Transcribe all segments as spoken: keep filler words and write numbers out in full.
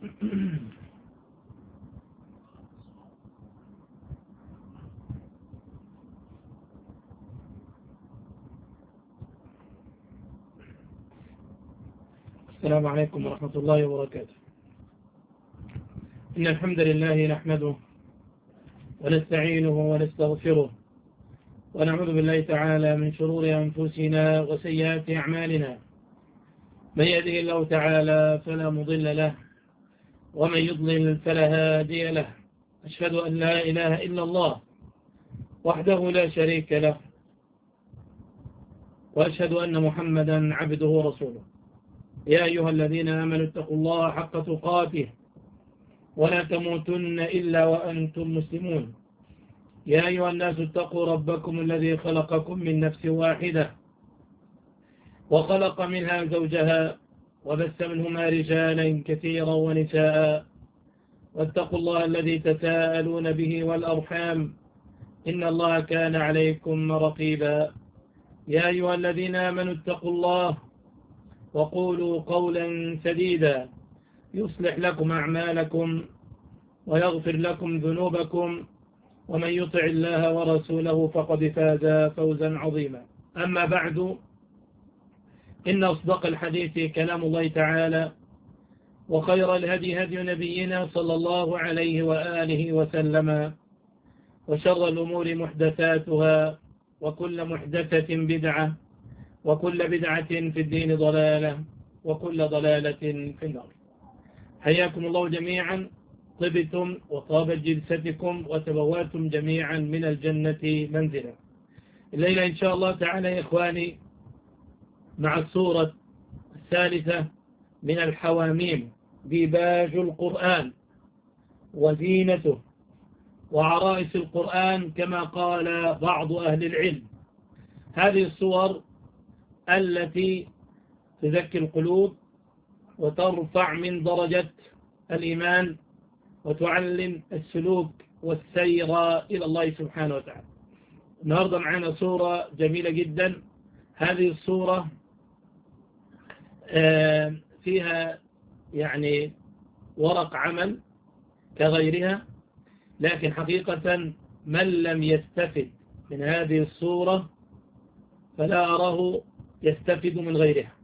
السلام عليكم ورحمة الله وبركاته. إن الحمد لله نحمده ونستعينه ونستغفره ونعوذ بالله تعالى من شرور أنفسنا وسيئات أعمالنا. من يهده الله تعالى فلا مضل له ومن يضلل فلا هادي له. أشهد أن لا إله إلا الله وحده لا شريك له، وأشهد أن محمدا عبده ورسوله. يا أيها الذين آمنوا اتقوا الله حق تقاته ولا تموتن إلا وأنتم مسلمون. يا أيها الناس اتقوا ربكم الذي خلقكم من نفس واحدة وخلق منها زوجها وبث منهما رجالا كثيرا ونساء، واتقوا الله الذي تساءلون به والأرحام إن الله كان عليكم رقيبا. يا أيها الذين آمنوا اتقوا الله وقولوا قولا سديدا يصلح لكم أعمالكم ويغفر لكم ذنوبكم، ومن يطع الله ورسوله فقد فاز فوزا عظيما. أما بعد، إن أصدق الحديث كلام الله تعالى، وخير الهدي هدي نبينا صلى الله عليه وآله وسلم، وشر الأمور محدثاتها، وكل محدثة بدعة، وكل بدعة في الدين ضلالة، وكل ضلالة في النار. حياكم الله جميعا، طبتم وطابت جلستكم وتبواتم جميعا من الجنة منزلا. الليلة إن شاء الله تعالى يا إخواني مع السورة الثالثة من الحواميم، ديباج القرآن وزينته وعرائس القرآن كما قال بعض أهل العلم. هذه الصور التي تزكي القلوب وترفع من درجة الإيمان وتعلم السلوك والسير إلى الله سبحانه وتعالى. النهاردة معنا صورة جميلة جدا. هذه الصورة فيها يعني ورق عمل كغيرها، لكن حقيقة من لم يستفد من هذه الصورة فلا أراه يستفد من غيرها.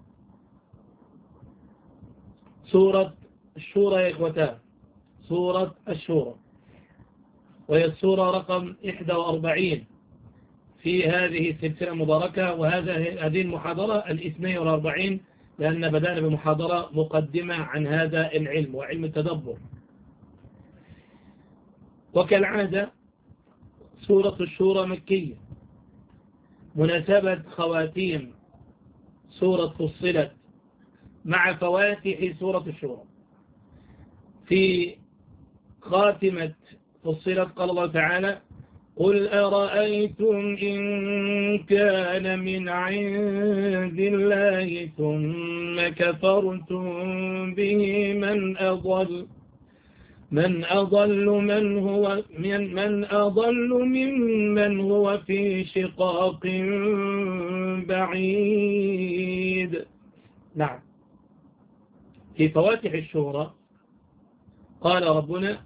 سورة الشورى يا إخوتان، سورة الشورى، وهي السورة رقم إحدى وأربعين في هذه السلسلة المباركة، وهذا هذه المحاضرة الاثنين والأربعين، لأن بدأنا بمحاضرة مقدمة عن هذا العلم وعلم التدبر. وكالعادة سورة الشورى مكية، مناسبة خواتيم سورة فصلت مع فواتح سورة الشورى. في خاتمة فصلت قال الله تعالى: قل أرأيتم إن كان من عند الله ثم كفرتم به من أضل من أضل من هو من, من أضل ممن هو في شقاق بعيد. نعم، في فواتح الشورى قال ربنا: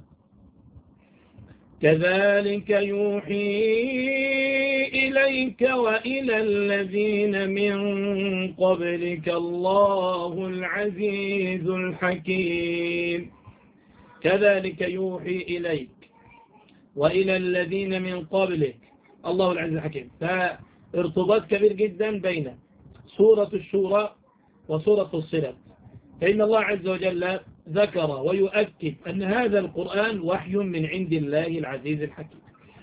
كذلك يوحي إليك وإلى الذين من قبلك الله العزيز الحكيم. كذلك يوحي إليك وإلى الذين من قبلك الله العزيز الحكيم. فارتباط كبير جدا بين سورة الشورى وسورة فصلت، فإن الله عز وجل ذكر ويؤكد أن هذا القرآن وحي من عند الله العزيز الحكيم.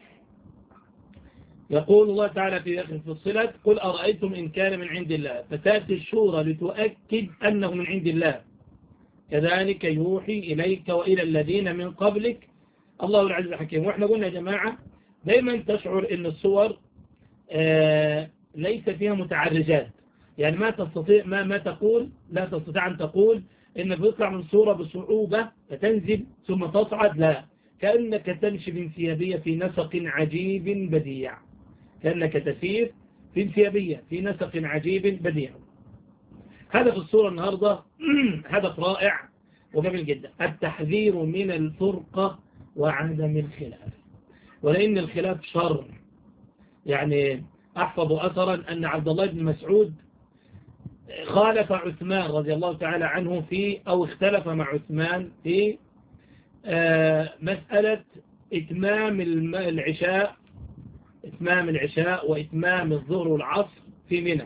يقول الله تعالى في آخر فصلت: قل أرأيتم إن كان من عند الله، فتأتي الشورى لتؤكد أنه من عند الله. كذلك يوحي إليك وإلى الذين من قبلك الله العزيز الحكيم. وإحنا قلنا يا جماعة دايما تشعر أن الصور آه ليس فيها متعرجات، يعني ما تستطيع ما, ما تقول لا تستطيع أن تقول إنك تطلع من صورة بصعوبة فتنزل ثم تصعد، لا، كأنك تمشي بانسيابية في نسق عجيب بديع، كأنك تسير في انسيابية في نسق عجيب بديع. هدف الصورة النهاردة هدف رائع، وجميل جدا. التحذير من الفرقة وعدم الخلاف، ولأن الخلاف شر. يعني أحفظ أثرا أن عبد الله بن مسعود خالف عثمان رضي الله تعالى عنه في أو اختلف مع عثمان في آه مسألة إتمام العشاء إتمام العشاء وإتمام الظهر والعصر في منى.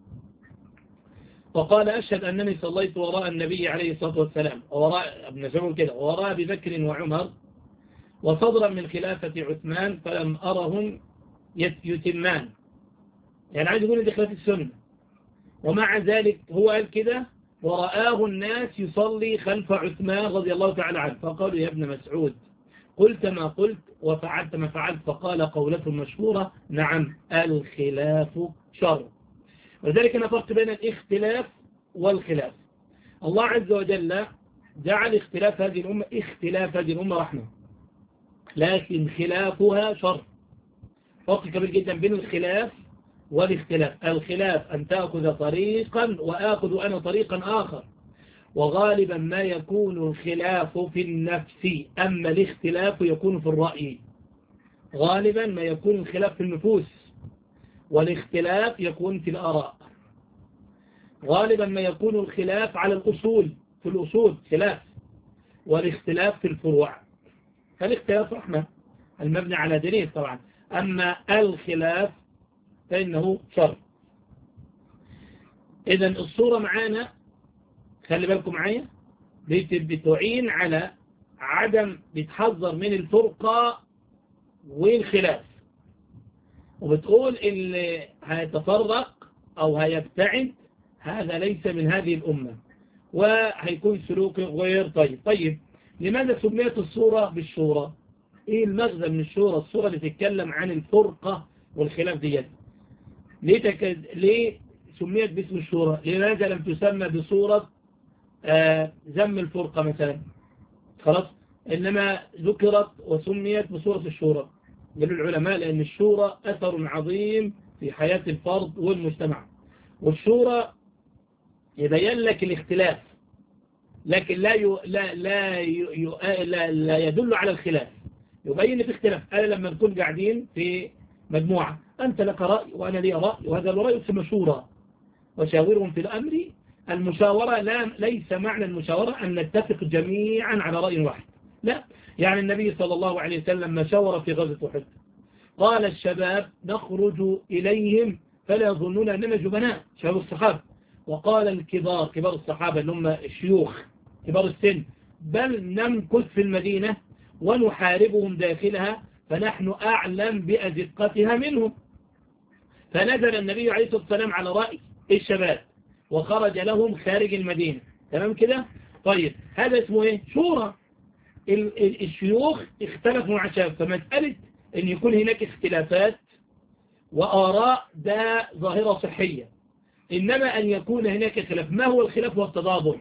وقال أشهد أنني صليت وراء النبي عليه الصلاة والسلام وراء ابن مسعود كده وراء أبي بكر وعمر وصدرا من خلافة عثمان فلم أرهم يتمان. يعني عايز يقول دي خلاف السنة، ومع ذلك هو قال كده ورآه الناس يصلي خلف عثمان رضي الله تعالى عنه، فقالوا يا ابن مسعود قلت ما قلت وفعلت ما فعلت، فقال قولة مشهورة نعم الخلاف شر. ولذلك أنا فرق بين الاختلاف والخلاف. الله عز وجل جعل اختلاف هذه الأمة اختلاف هذه الأمة رحمة، لكن خلافها شر. فرق كبير جدا بين الخلاف والاختلاف. الخلاف أن تأخذ طريقا وآخذ أنا طريقا آخر، وغالبا ما يكون الخلاف في النفس، أما الاختلاف يكون في الرأي. غالبا ما يكون الخلاف في النفوس، والاختلاف يكون في الآراء. غالبا ما يكون الخلاف على الأصول، في الأصول خلاف، والاختلاف في الفروع. فالاختلاف رحمة المبني على دليل طبعا، أما الخلاف فإنه شر. إذن الصورة معانا خلي بالكم معايا بتعين على عدم، بتحذر من الفرقة والخلاف، وبتقول اللي هيتفرق أو هيبتعد هذا ليس من هذه الأمة وهيكون سلوك غير طيب. طيب لماذا سميت الصورة بالشورى؟ إيه المغزى من الشورى؟ الصورة اللي تتكلم عن الفرقة والخلاف ديت ليه, تك... ليه سميت باسم الشورى؟ لماذا لم تسمى بصورة آه ذم الفرقة مثلا؟ خلاص، إنما ذكرت وسميت بصورة الشورى. قالوا العلماء لأن الشورى أثر عظيم في حياة الفرد والمجتمع، والشورى يبين لك الاختلاف لكن لا ي... لا لا, ي... لا لا يدل على الخلاف، يبين في اختلاف. أنا لما نكون قاعدين في مجموعة أنت لك رأي وأنا لي رأي وهذا الرأي يسمى شورى، وشاورهم في الأمر. المشاورة لا ليس معنى المشاورة أن نتفق جميعا على رأي واحد، لا. يعني النبي صلى الله عليه وسلم ما شاور في غزوة أحد قال الشباب نخرج إليهم فلا يظنون أننا جبناء، شباب الصحابة. وقال الكبار، كبار الصحابة اللي هم الشيوخ كبار السن، بل نمكث في المدينة ونحاربهم داخلها فنحن أعلم بأزقتها منهم. فنزل النبي عليه الصلاة والسلام على رأي الشباب وخرج لهم خارج المدينة. تمام كده؟ طيب هذا اسمه ايه؟ شورى. الشيوخ اختلفوا مع الشباب، فمسألة ان يكون هناك اختلافات وآراء ده ظاهرة صحية، إنما أن يكون هناك خلاف. ما هو الخلاف؟ والتضابط،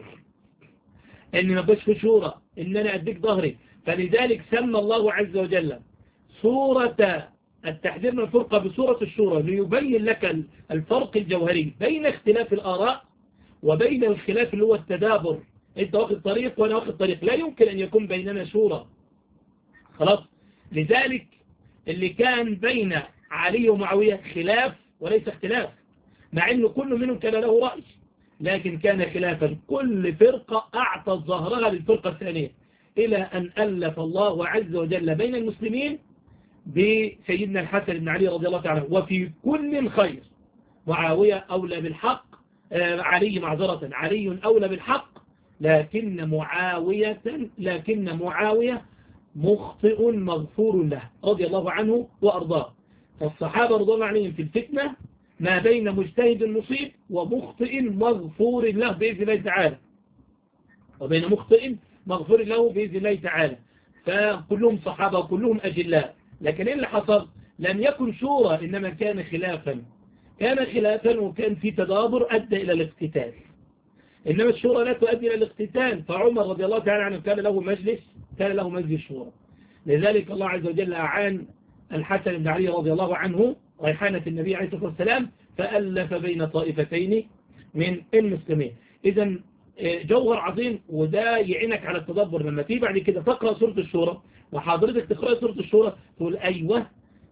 ان ما بقاش في شورى، ان انا اديك ظهري. فلذلك سمى الله عز وجل سورة التحذير من الفرقة بسورة الشورى ليبين لك الفرق الجوهري بين اختلاف الآراء وبين الخلاف اللي هو التدابر. انت واخد طريق وانا واخد طريق، لا يمكن ان يكون بيننا شورى. خلاص، لذلك اللي كان بين علي ومعاوية خلاف وليس اختلاف، مع انه كل منهم كان له رأي، لكن كان خلافا. كل فرقة اعطت ظهرها للفرقة الثانية، الى ان الف الله عز وجل بين المسلمين بسيدنا الحسن بن علي رضي الله تعالى عنه. وفي كل خير، معاوية أولى بالحق، آه علي معذرة علي أولى بالحق، لكن معاوية لكن معاوية مخطئ مغفور له رضي الله عنه وأرضاه. فالصحابة رضي الله عنهم في الفتنة ما بين مجتهد مصيب ومخطئ مغفور له بإذن الله تعالى، وبين مخطئ مغفور له بإذن الله تعالى. فكلهم صحابة وكلهم أجلاء. لكن إيه اللي حصل؟ لم يكن شورى، إنما كان خلافا. كان خلافا وكان في تدابر أدى إلى الاقتتال، إنما الشورى لا تؤدي إلى الاقتتال. فعمر رضي الله تعالى عنه كان له مجلس كان له مجلس شورى. لذلك الله عز وجل أعان الحسن بن علي رضي الله عنه ريحانة النبي عليه الصلاة والسلام، فألف بين طائفتين من المسلمين. إذن جوهر عظيم، وده يعينك على التدبر. لما تيجي بعد كده تقرأ سورة الشورى وحضرتك تقرأ سورة الشورى تقول أيوه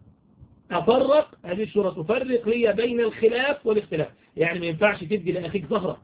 أفرق، هذه السورة تفرق لي بين الخلاف والاختلاف. يعني ما ينفعش تدي لأخيك ظهرك،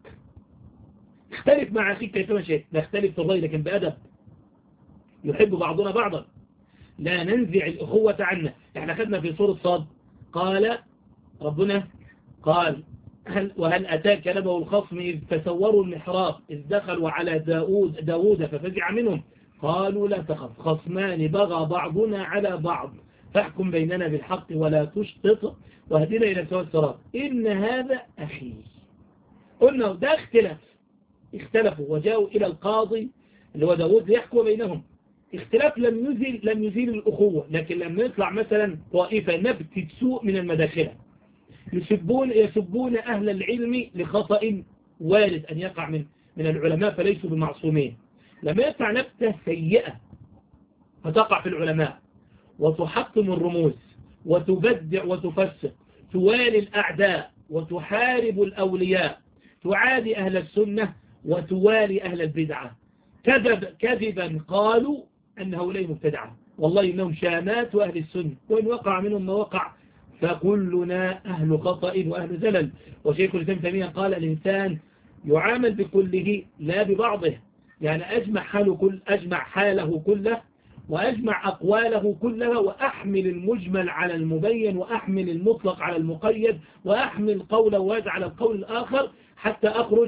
اختلف مع أخيك كيفما شئت، لا اختلف في الرأي لكن بأدب، يحب بعضنا بعضا، لا ننزع الأخوة عنا. احنا خدنا في سورة صاد قال ربنا قال هل وهل أتاك نبأ الخصم إذ تسوروا المحراب إذ دخلوا على داود, داود ففزع منهم قالوا لا تخف خصمان بغى بعضنا على بعض فاحكم بيننا بالحق ولا تشطط واهدنا إلى سواء الصراط إن هذا أخي. قلنا ده اختلاف، اختلفوا وجاءوا إلى القاضي اللي هو داود ليحكم بينهم. اختلاف لم يزيل لم يزيل الأخوة، لكن لما يطلع مثلا طائفة نبتة سوء من المداخلة يسبون يسبون أهل العلم لخطأ وارد أن يقع من من العلماء فليسوا بمعصومين، لما يطلع نبتة سيئة فتقع في العلماء وتحطم الرموز وتبدع وتفسق، توالي الأعداء وتحارب الأولياء، تعادي أهل السنة وتوالي أهل البدعة، كذب كذبا قالوا أن هؤلاء مبتدعة، والله إنهم شامات أهل السنة، وإن وقع منهم ما وقع فكلنا أهل خطأ وأهل زلل. وشيخ الإسلام تيمية قال الإنسان يعامل بكله لا ببعضه، يعني أجمع حاله, كل أجمع حاله كله وأجمع أقواله كلها وأحمل المجمل على المبين وأحمل المطلق على المقيد وأحمل قول واحد على القول الآخر حتى أخرج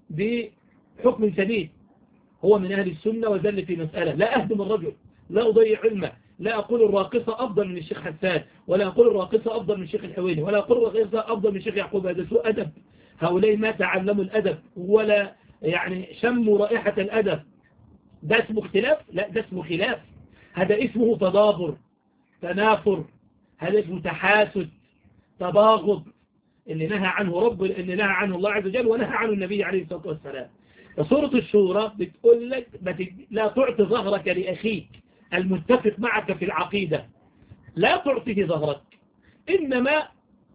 بحكم سديد. هو من أهل السنة وزل في مسألة، لا أهدم الرجل، لا أضيع علمه، لا أقول الراقصة أفضل من الشيخ حسان، ولا أقول الراقصة أفضل من الشيخ الحويني، ولا أقول الراقصة أفضل من الشيخ يعقوب. هذا سوء أدب، هؤلاء ما تعلموا الأدب ولا يعني شموا رائحة الأدب. ده اسمه اختلاف؟ لا، ده اسمه خلاف، هذا اسمه تضابر تنافر، هذا اسمه تحاسد تباغض اللي نهى عنه رب اللي نهى عنه الله عز وجل ونهى عنه النبي عليه الصلاة والسلام. فسورة الشورى بتقول لك لا تعطي ظهرك لأخيك المتفق معك في العقيدة، لا تعطيه ظهرك، إنما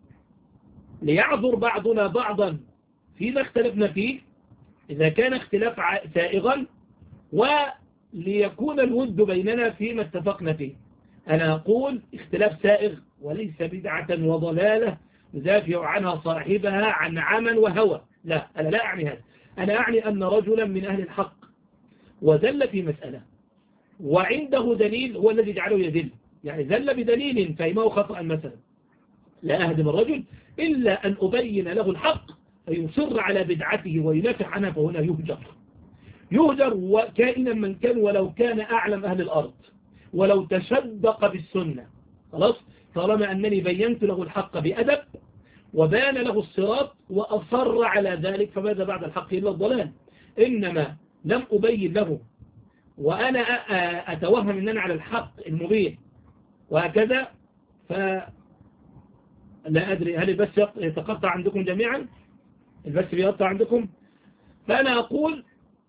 ليعذر بعضنا بعضا فيما اختلفنا فيه إذا كان اختلاف سائغا، وليكون الود بيننا فيما اتفقنا فيه. أنا أقول اختلاف سائغ وليس بدعة وضلالة يدافع عنها صاحبها عن عمى وهوى، لا، أنا لا أعني هذا. أنا أعني أن رجلا من أهل الحق وذل في مسألة وعنده دليل هو الذي جعله يذل، يعني ذل بدليل فهمه خطأ مثلا، لا أهدم الرجل إلا أن أبين له الحق فيصر على بدعته وينافع عنها، فهنا يهجر يهجر وكائنا من كان ولو كان أعلم أهل الأرض ولو تشدق بالسنة، خلاص، طالما أنني بينت له الحق بأدب وبان له الصراط وأصر على ذلك، فماذا بعد الحق إلا الضلال. إنما لم أبين له وأنا أتوهم أننا على الحق المبين وهكذا، فلا أدري هل البث يتقطع عندكم جميعا؟ البث بيقطع عندكم؟ فأنا أقول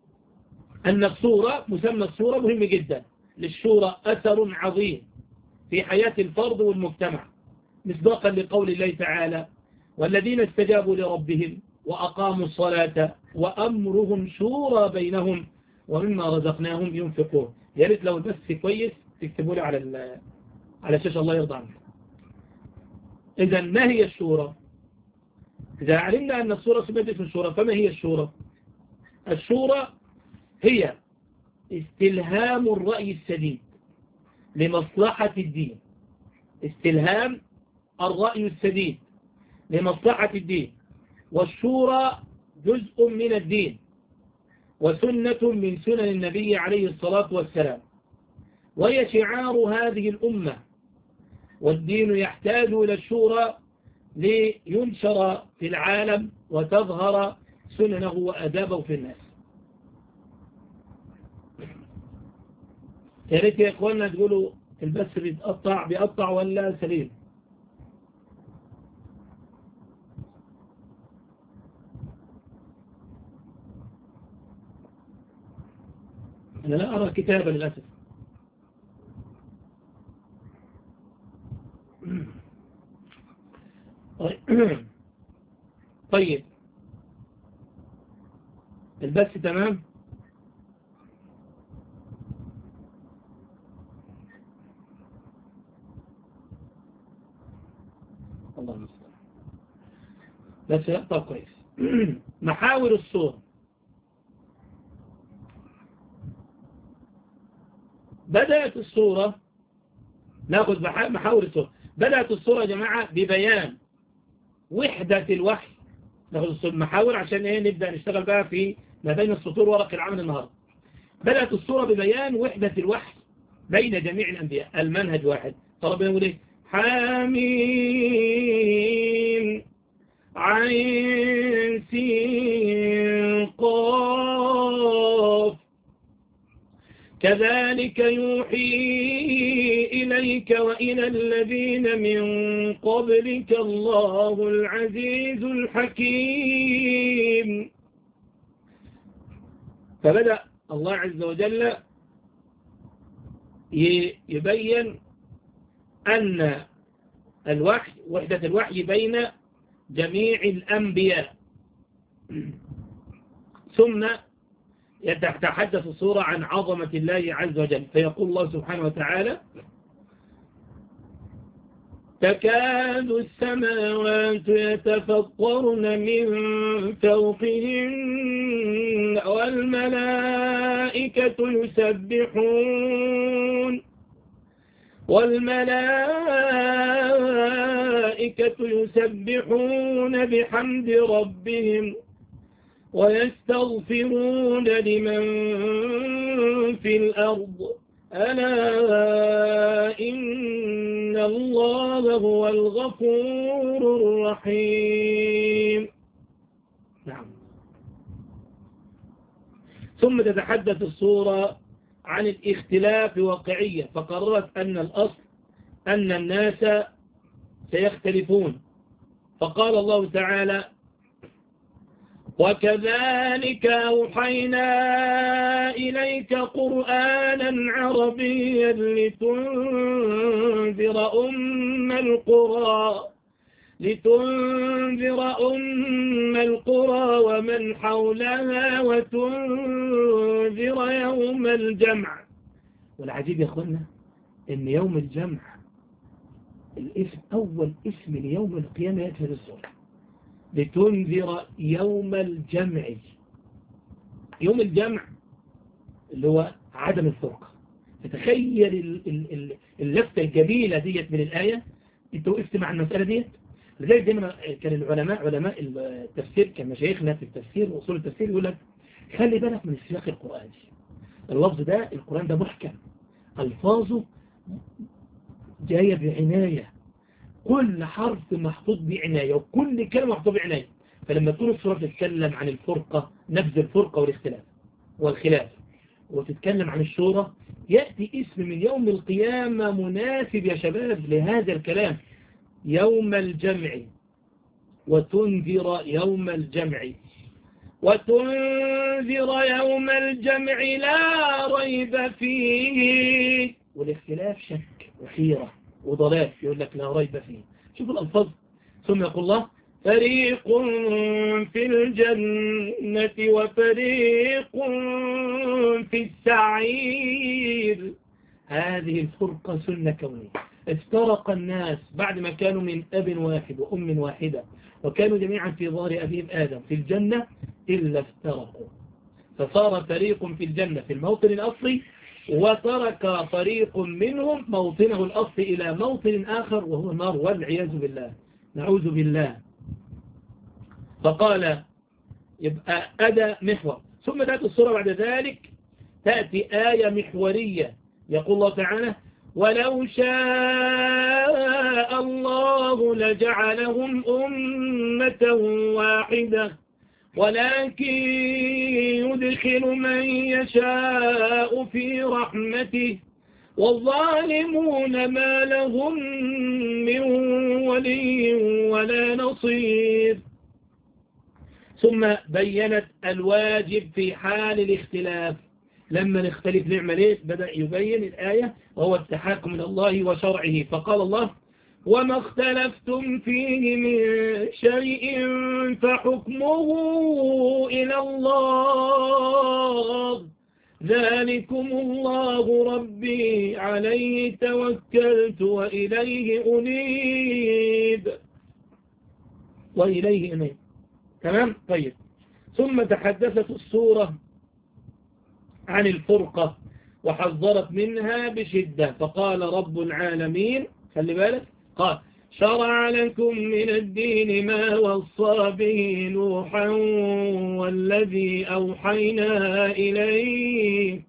أن الصورة مسمى الصورة مهم جدا، للشورى أثر عظيم في حياة الفرد والمجتمع، مصداقا لقول الله تعالى والذين استجابوا لربهم وأقاموا الصلاة وأمرهم شورى بينهم ومما رزقناهم ينفقون. يا ريت لو البث كويس تكتبوا لي على على الشاشة الله يرضى عنك. إذا ما هي الشورى؟ إذا علمنا أن الصورة سميت اسم الشورى، فما هي الشورى؟ الشورى هي استلهام الرأي السديد لمصلحة الدين، استلهام الرأي السديد لمصلحة الدين، والشورى جزء من الدين وسنة من سنن النبي عليه الصلاة والسلام، وهي شعار هذه الأمة، والدين يحتاج إلى الشورى لينشر في العالم وتظهر سننه وأدابه في الناس. يا ريت يا إخواننا تقولوا البث بيتقطع بيقطع ولا سليم؟ أنا لا أرى كتابا للأسف. طيب البث البث تمام؟ الله المستعان. بس لا، طب كويس. محاور الصورة. بدأت الصورة، ناخذ محاور الصورة. بدأت الصورة يا جماعة ببيان وحدة الوحي. ناخذ المحاور عشان ايه نبدأ نشتغل بقى في ما بين السطور ورق العمل النهاردة. بدأت الصورة ببيان وحدة الوحي بين جميع الأنبياء، المنهج واحد. فربنا يقول ايه؟ حميم عين سين قاف كذلك يوحي إليك وإلى الذين من قبلك الله العزيز الحكيم. فبدأ الله عز وجل يبين أن الوحي، وحدة الوحي بين جميع الأنبياء. ثم يتحدث السورة عن عظمة الله عز وجل، فيقول الله سبحانه وتعالى: تكاد السماوات يتفطرن من فوقهن والملائكة يسبحون والملائكة يسبحون بحمد ربهم ويستغفرون لمن في الأرض ألا إن الله هو الغفور الرحيم. نعم. ثم تتحدث السورة عن الاختلاف واقعية، فقررت أن الأصل أن الناس سيختلفون. فقال الله تعالى: وكذلك أوحينا إليك قرآنا عربيا لتنذر أم القرى لتنذر أم القرى ومن حولها وتنذر يوم الجمع. والعجيب يا أخوانا إن يوم الجمع الاسم أول اسم ليوم القيامة يأتي في السورة، لتنذر يوم الجمع. يوم الجمع اللي هو عدم الفرقة. فتخيل اللفتة الجميلة ديت من الآية. انت وقفت مع المسألة ديت. لذلك دايما كان العلماء علماء التفسير، كان مشايخنا في التفسير وأصول التفسير يقول لك خلي بالك من السياق القرآني. اللفظ ده القرآن ده محكم، ألفاظه جاية بعناية، كل حرف محطوط بعناية وكل كلمة محطوط بعناية. فلما تكون السورة تتكلم عن الفرقة، نبذ الفرقة والاختلاف والخلاف، وتتكلم عن الشورى، يأتي اسم من يوم القيامة مناسب يا شباب لهذا الكلام. يوم الجمع، وتنذر يوم الجمع، وتنذر يوم الجمع لا ريب فيه. والاختلاف شك وحيرة وضلال، يقول لك لا ريب فيه. شوف الألفاظ. ثم يقول الله: فريق في الجنة وفريق في السعير. هذه الفرقة سنة كونية. افترق الناس بعد ما كانوا من أب واحد وأم واحدة، وكانوا جميعا في ظهر أبيهم آدم في الجنة، إلا افترقوا، فصار فريق في الجنة في الموطن الأصلي، وترك فريق منهم موطنه الأصلي إلى موطن آخر وهو النار، والعياذ بالله، نعوذ بالله. فقال يبقى أدى محور. ثم تأتي السورة بعد ذلك تأتي آية محورية، يقول الله تعالى: ولو شاء الله لجعلهم أمة واحدة ولكن يدخل من يشاء في رحمته والظالمون ما لهم من ولي ولا نصير. ثم بينت الواجب في حال الاختلاف. لما نختلف نعمل ايه؟ بدأ يبين الآية وهو التحاكم إلى الله وشرعه. فقال الله: وما اختلفتم فيه من شيء فحكمه إلى الله ذلكم الله ربي عليه توكلت وإليه أنيب وإليه أنيب. تمام. طيب، ثم تحدثت السورة عن الفرقة وحذرت منها بشدة، فقال رب العالمين، خلي بالك، قال شرع لكم من الدين ما وصى به نوحا والذي أوحينا إليك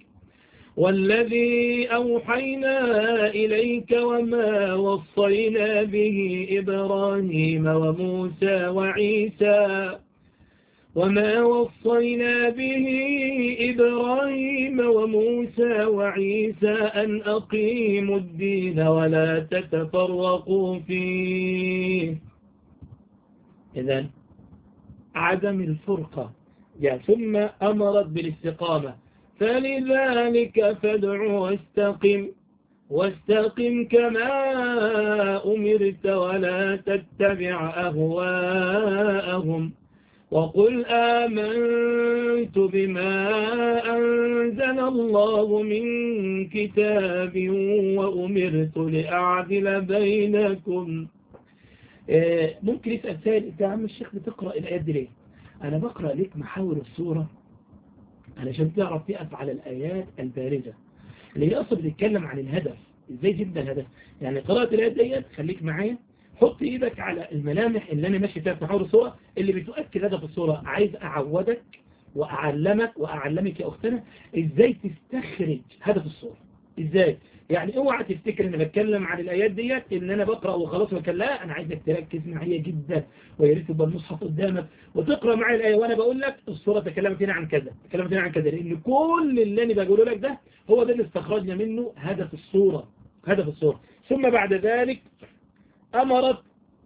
والذي أوحينا إليك وما وصينا به إبراهيم وموسى وعيسى وما وصينا به إبراهيم وموسى وعيسى أن أقيموا الدين ولا تتفرقوا فيه. إذن عدم الفرقة جاء، ثم أمرت بالاستقامة، فلذلك فادع واستقم واستقم كما أمرت ولا تتبع أهواءهم وقل آمنت بما أنزل الله من كتاب وأمرت لأعدل بينكم. ممكن يسأل سائل، انت يا عم الشيخ بتقرأ الآيات دي ليه؟ أنا بقرأ لك محاور السورة علشان تعرف تقف على الآيات البارزة اللي هي أصلا بتتكلم عن الهدف، إزاي جدا الهدف. يعني قراءة الآيات ديت خليك معايا، حط ايدك على الملامح اللي انا ماشي فيها في محور الصورة اللي بتؤكد هدف الصورة. عايز اعودك واعلمك واعلمك يا اختنا ازاي تستخرج هدف الصورة. ازاي؟ يعني اوعى تفتكر ان بتكلم عن الايات ديت ان انا بقرأ وخلاص وكان، لا، انا عايزك تركز معايا جدا، ويا ريت يبقى المصحف قدامك وتقرأ معايا الايه وانا بقول لك الصورة تكلمت هنا عن كذا، تكلمت هنا عن كذا، لان كل اللي انا بقوله لك ده هو ده اللي استخرجنا منه هدف الصورة. هدف الصورة. ثم بعد ذلك أمرت،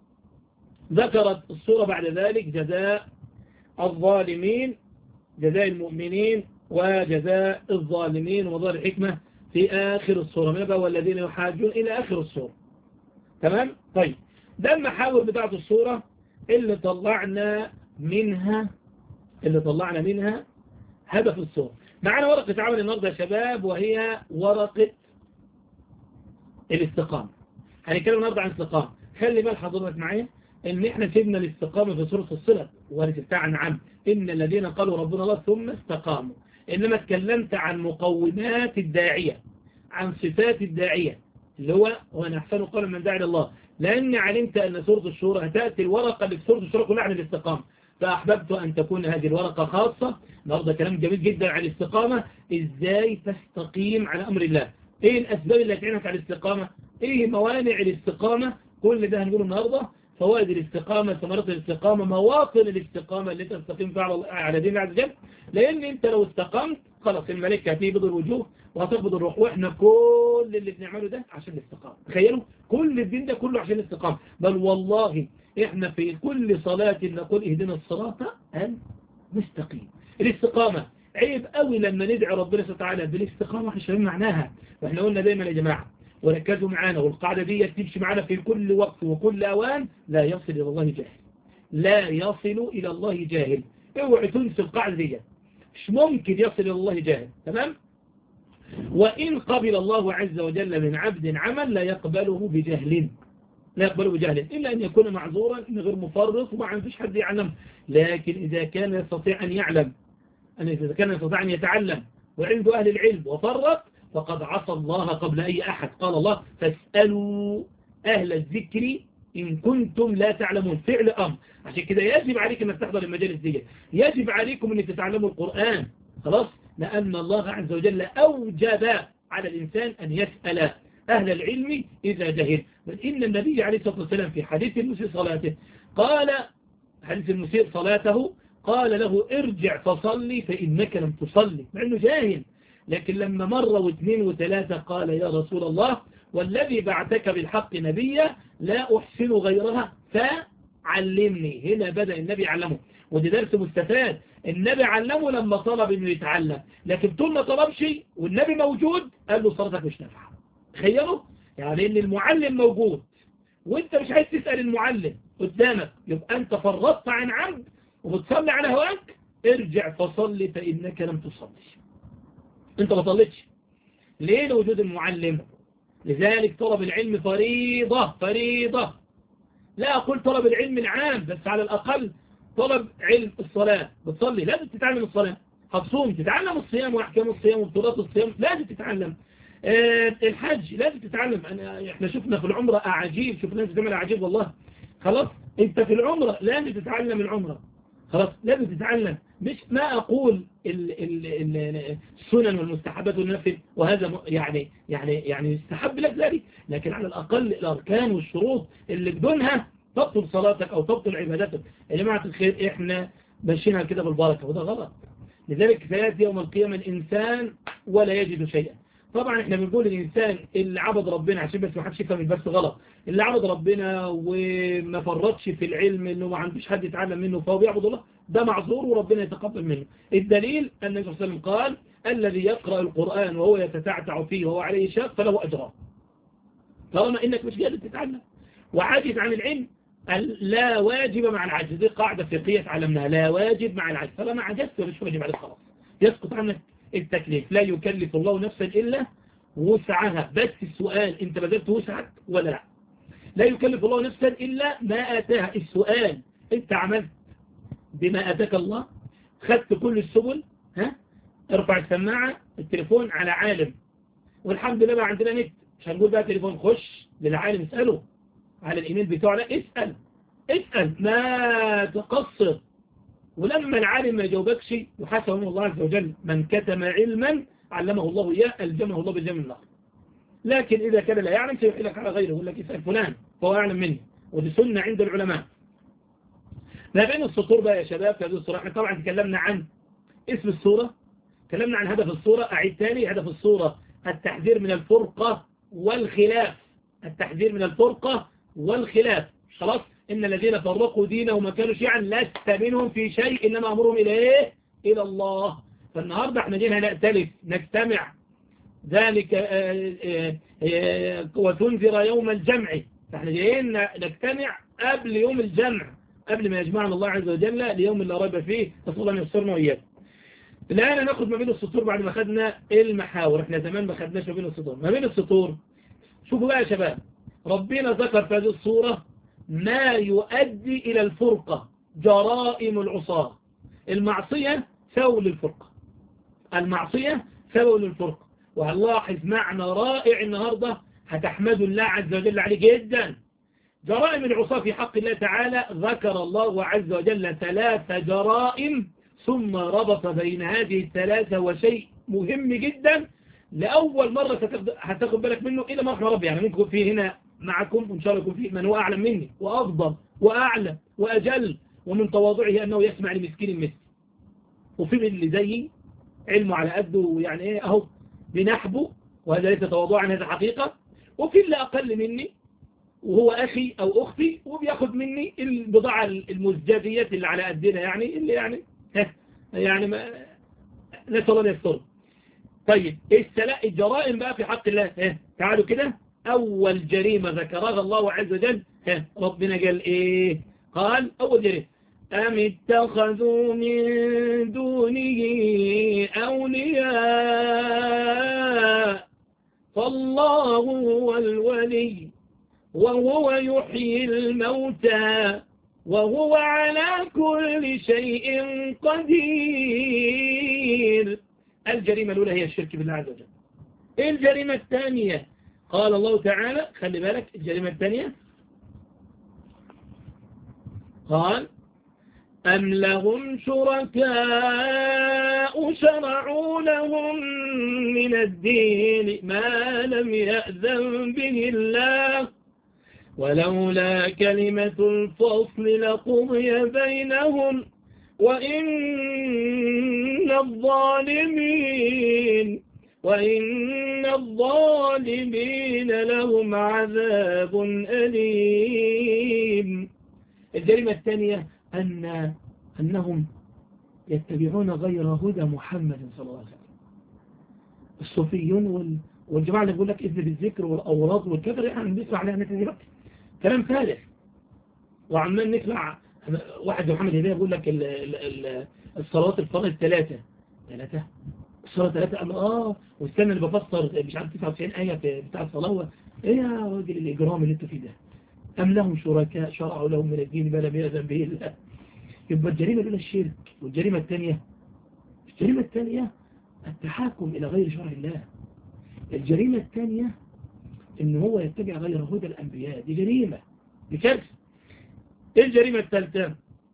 ذكرت السورة بعد ذلك جزاء الظالمين، جزاء المؤمنين وجزاء الظالمين ومظهر الحكمة في آخر السورة، من بقى والذين يحاجون إلى آخر السورة. تمام؟ طيب، ده المحاور بتاعت السورة اللي طلعنا منها اللي طلعنا منها هدف السورة. معنا ورقة عمل النهاردة يا شباب، وهي ورقة الاستقامة. هنتكلم النهاردة عن الاستقامة. خلي بال حضرتك معايا ان احنا سيبنا الاستقامة في سورة الصلة وهنتبتاع عن عم ان الذين قالوا ربنا الله ثم استقاموا، انما اتكلمت عن مقومات الداعية، عن صفات الداعية اللي هو وانا احسن قولا من داعي الله، لاني علمت ان سورة الشورى هتأتي الورقة اللي في سورة الشورى كلها عن الاستقامة، فاحببت ان تكون هذه الورقة خاصة. النهارده كلام جميل جدا عن الاستقامة، ازاي تستقيم على امر الله، ايه الاسباب اللي هتعينك على الاستقامة، ايه موانع الاستقامة، كل ده هنقوله النهاردة. فوائد الاستقامة، ثمرات الاستقامة، مواطن الاستقامة اللي انت تستقيم فيها على دين الله عز وجل، لان انت لو استقمت خلاص الملائكة هتقبض الوجوه وهتقبض الروح، واحنا كل اللي بنعمله ده عشان الاستقامة. تخيلوا كل الدين ده كله عشان الاستقامة، بل والله احنا في كل صلاة نقول اهدنا الصراط المستقيم. الاستقامة عيب قوي لما ندعي ربنا سبحانه وتعالى بالاستقامة، احنا شايفين معناها، واحنا قلنا دايما يا جماعة وركزوا معانا، والقاعدة دي تمشي معانا في كل وقت وكل أوان، لا يصل إلى الله جاهل، لا يصل إلى الله جاهل. اوعى تنسى القاعدة دي، مش ممكن يصل إلى الله جاهل. تمام؟ وإن قبل الله عز وجل من عبد عمل لا يقبله بجهل، لا يقبله بجهل إلا أن يكون معذورا إن غير مفرط وما عندوش حد يعلم. لكن إذا كان يستطيع أن يعلم، أن إذا كان يستطيع أن يتعلم وعنده أهل العلم وفرط فقد عصى الله قبل أي أحد. قال الله فاسألوا أهل الذكر إن كنتم لا تعلمون، فعل أمر. عشان كده يجب عليك أنك تحضر المجالس دي، يجب عليكم أن تتعلموا القرآن، خلاص، لأن الله عز وجل أوجب على الإنسان أن يسأل أهل العلم إذا جهل. بل إن النبي عليه الصلاة والسلام في حديث المسيء صلاته قال، حديث المسيء صلاته قال له ارجع فصلي فإنك لم تصلي، مع أنه جاهل، لكن لما مرة واثنين وثلاثة قال يا رسول الله والذي بعثك بالحق نبيا لا أحسن غيرها فعلمني. هنا بدأ النبي علمه، ودي درس مستفاد. النبي علمه لما طلب انه يتعلم، لكن طول ما طلبش والنبي موجود قال له صلاتك مش نافعة. تخيلوا يعني ان المعلم موجود وانت مش عايز تسأل المعلم قدامك، يبقى انت فرطت عن عمد وبتصلي على هواك. ارجع فصلي فإنك لم تصلي، انت ما صليتش. ليه؟ لوجود المعلم. لذلك طلب العلم فريضة فريضة. لا أقول طلب العلم العام، بس على الأقل طلب علم الصلاة. بتصلي لازم تتعلم الصلاة، هتصوم تتعلم الصيام وأحكام الصيام وبطولات الصيام لازم تتعلم. آه الحج لازم تتعلم. أنا إحنا شفنا في العمرة أعاجيب، شفنا ناس بتعمل أعاجيب والله. خلاص أنت في العمرة لازم تتعلم العمرة، خلاص لازم تتعلم. مش ما أقول ال ال ال السنن والمستحبات والنفل، وهذا يعني يعني يعني يستحب لك ذلك، لكن على الأقل الأركان والشروط اللي بدونها تبطل صلاتك أو تبطل عبادتك. يا جماعة الخير إحنا ماشيينها كده بالبركة، وده غلط. لذلك سيأتي يوم القيامة الإنسان ولا يجد شيئا. طبعا احنا بنقول الإنسان اللي عبد ربنا، عشان بس ما حدش يفهم البث غلط، اللي عبد ربنا وما فرطش في العلم انه ما عندوش حد يتعلم منه فهو بيعبد الله، ده معذور وربنا يتقبل منه. الدليل أن النبي صلى الله عليه وسلم قال: الذي يقرأ القرآن وهو يتتعتع فيه وهو عليه شاق فله أجران. طالما انك مش قادر تتعلم وعاجز عن العلم، لا واجب مع العجز. دي قاعدة فقهية تعلمناها، لا واجب مع العجز. فلما عجزت مش واجب عليك خلاص، يسقط عنك التكليف. لا يكلف الله نفسا إلا وسعها. بس السؤال انت بذلت وسعك ولا لا؟ لا يكلف الله نفسا إلا ما آتاها. السؤال انت عملت بما آتاك الله؟ خدت كل السبل؟ ها؟ ارفع السماعة التليفون على عالم، والحمد لله بقى عندنا نت، مش هنقول بقى تليفون، خش للعالم اسأله على الإيميل بتاعنا، اسأل اسأل ما تقصر. ولما العالم ما يجاوبكش يحاسبه الله عز وجل. من كتم علما علمه الله إياه ألجمه الله بالجمع النار. لكن إذا كان لا يعلم سيحيلك على غيره، يقول لك اسأل فلان فهو أعلم مني، ودي سنة عند العلماء. ما بين السطور بقى يا شباب في هذه الصورة، احنا طبعا تكلمنا عن اسم الصورة، تكلمنا عن هدف الصورة. أعيد تاني: هدف الصورة التحذير من الفرقة والخلاف. التحذير من الفرقة والخلاف. خلاص، إن الذين فرقوا دينهم وما كانوا شيعا لست منهم في شيء إنما أمرهم إلى إيه؟ إلى الله. فالنهاردة احنا جينا نأتلف نجتمع ذلك آآ آآ وتنذر يوم الجمع. فاحنا جايين نجتمع قبل يوم الجمع، قبل ما يجمعنا الله عز وجل ليوم لا ريب فيه. نسأل الله أن يبصرنا وإياكم. الآن ناخد ما بين السطور بعد ما خدنا المحاور. احنا زمان ما خدناش ما بين السطور. ما بين السطور شوفوا بقى يا شباب، ربنا ذكر في هذه الصورة ما يؤدي إلى الفرقة، جرائم العصاة. المعصية سبب للفرقة، المعصية سبب للفرقة. وهنلاحظ معنى رائع النهاردة هتحمدوا الله عز وجل عليه جدا. جرائم العصاة في حق الله تعالى ذكر الله عز وجل ثلاث جرائم، ثم ربط بين هذه الثلاثة وشيء مهم جدا لأول مرة هتاخد بالك منه إلى ما رحم ربي. يعني ممكن يكون فيه هنا معكم وإن شاء الله يكون فيه من هو أعلم مني وأفضل وأعلى وأجل، ومن تواضعه أنه يسمع لمسكين مثل، وفي من اللي زيي علمه على قده يعني إيه أهو بنحبه، وهذا ليس تواضعا، هذا حقيقة. وفي اللي أقل مني وهو أخي أو أختي وبياخد مني البضاعة المزداديات اللي على قدنا، يعني اللي يعني يعني ما نسأل الله يستر. طيب السلاء الجرائم بقى في حق الله. ها تعالوا كده، أول جريمة ذكرها الله عز وجل، ها ربنا قال إيه؟ قال أول جريمة: أم اتخذوا من دونه أولياء فالله هو الولي وهو يحيي الموتى وهو على كل شيء قدير. الجريمة الأولى هي الشرك بالله عز وجل. الجريمة الثانية قال الله تعالى، خلي بالك، الجريمة الثانية قال: أم لهم شركاء شرعوا لهم من الدين ما لم يأذن به الله ولولا كلمة الفصل لقضي بينهم وإن الظالمين وإن الظالمين لهم عذاب أليم. الجريمة الثانية أن أنهم يتبعون غير هدى محمد صلى الله عليه وسلم. الصوفيون وال... والجماعة اللي يقول لك إذن بالذكر والأوراد والكفر، يعني بنسمع عليها مثل دلوقتي. كلام فارغ. وعمال نطلع واحد محمد هداية بيقول لك ال ال ال الصلوات الفرض ثلاثة ثلاثة الصلاة ثلاثة أما آه واستنى اللي بفسر مش عارف تسعة وتسعين آية في بتاع الصلاة. إيه يا راجل الإجرام اللي أنت فيه ده؟ أم لهم شركاء شرعوا لهم من الدين ما لم يأذن به الله. يبقى الجريمة الأولى الشرك، والجريمة الثانية الجريمة الثانية التحاكم إلى غير شرع الله. الجريمة الثانية إن هو يتبع غير هدى الأنبياء، دي جريمة، دي كارثة. الجريمة الثالثة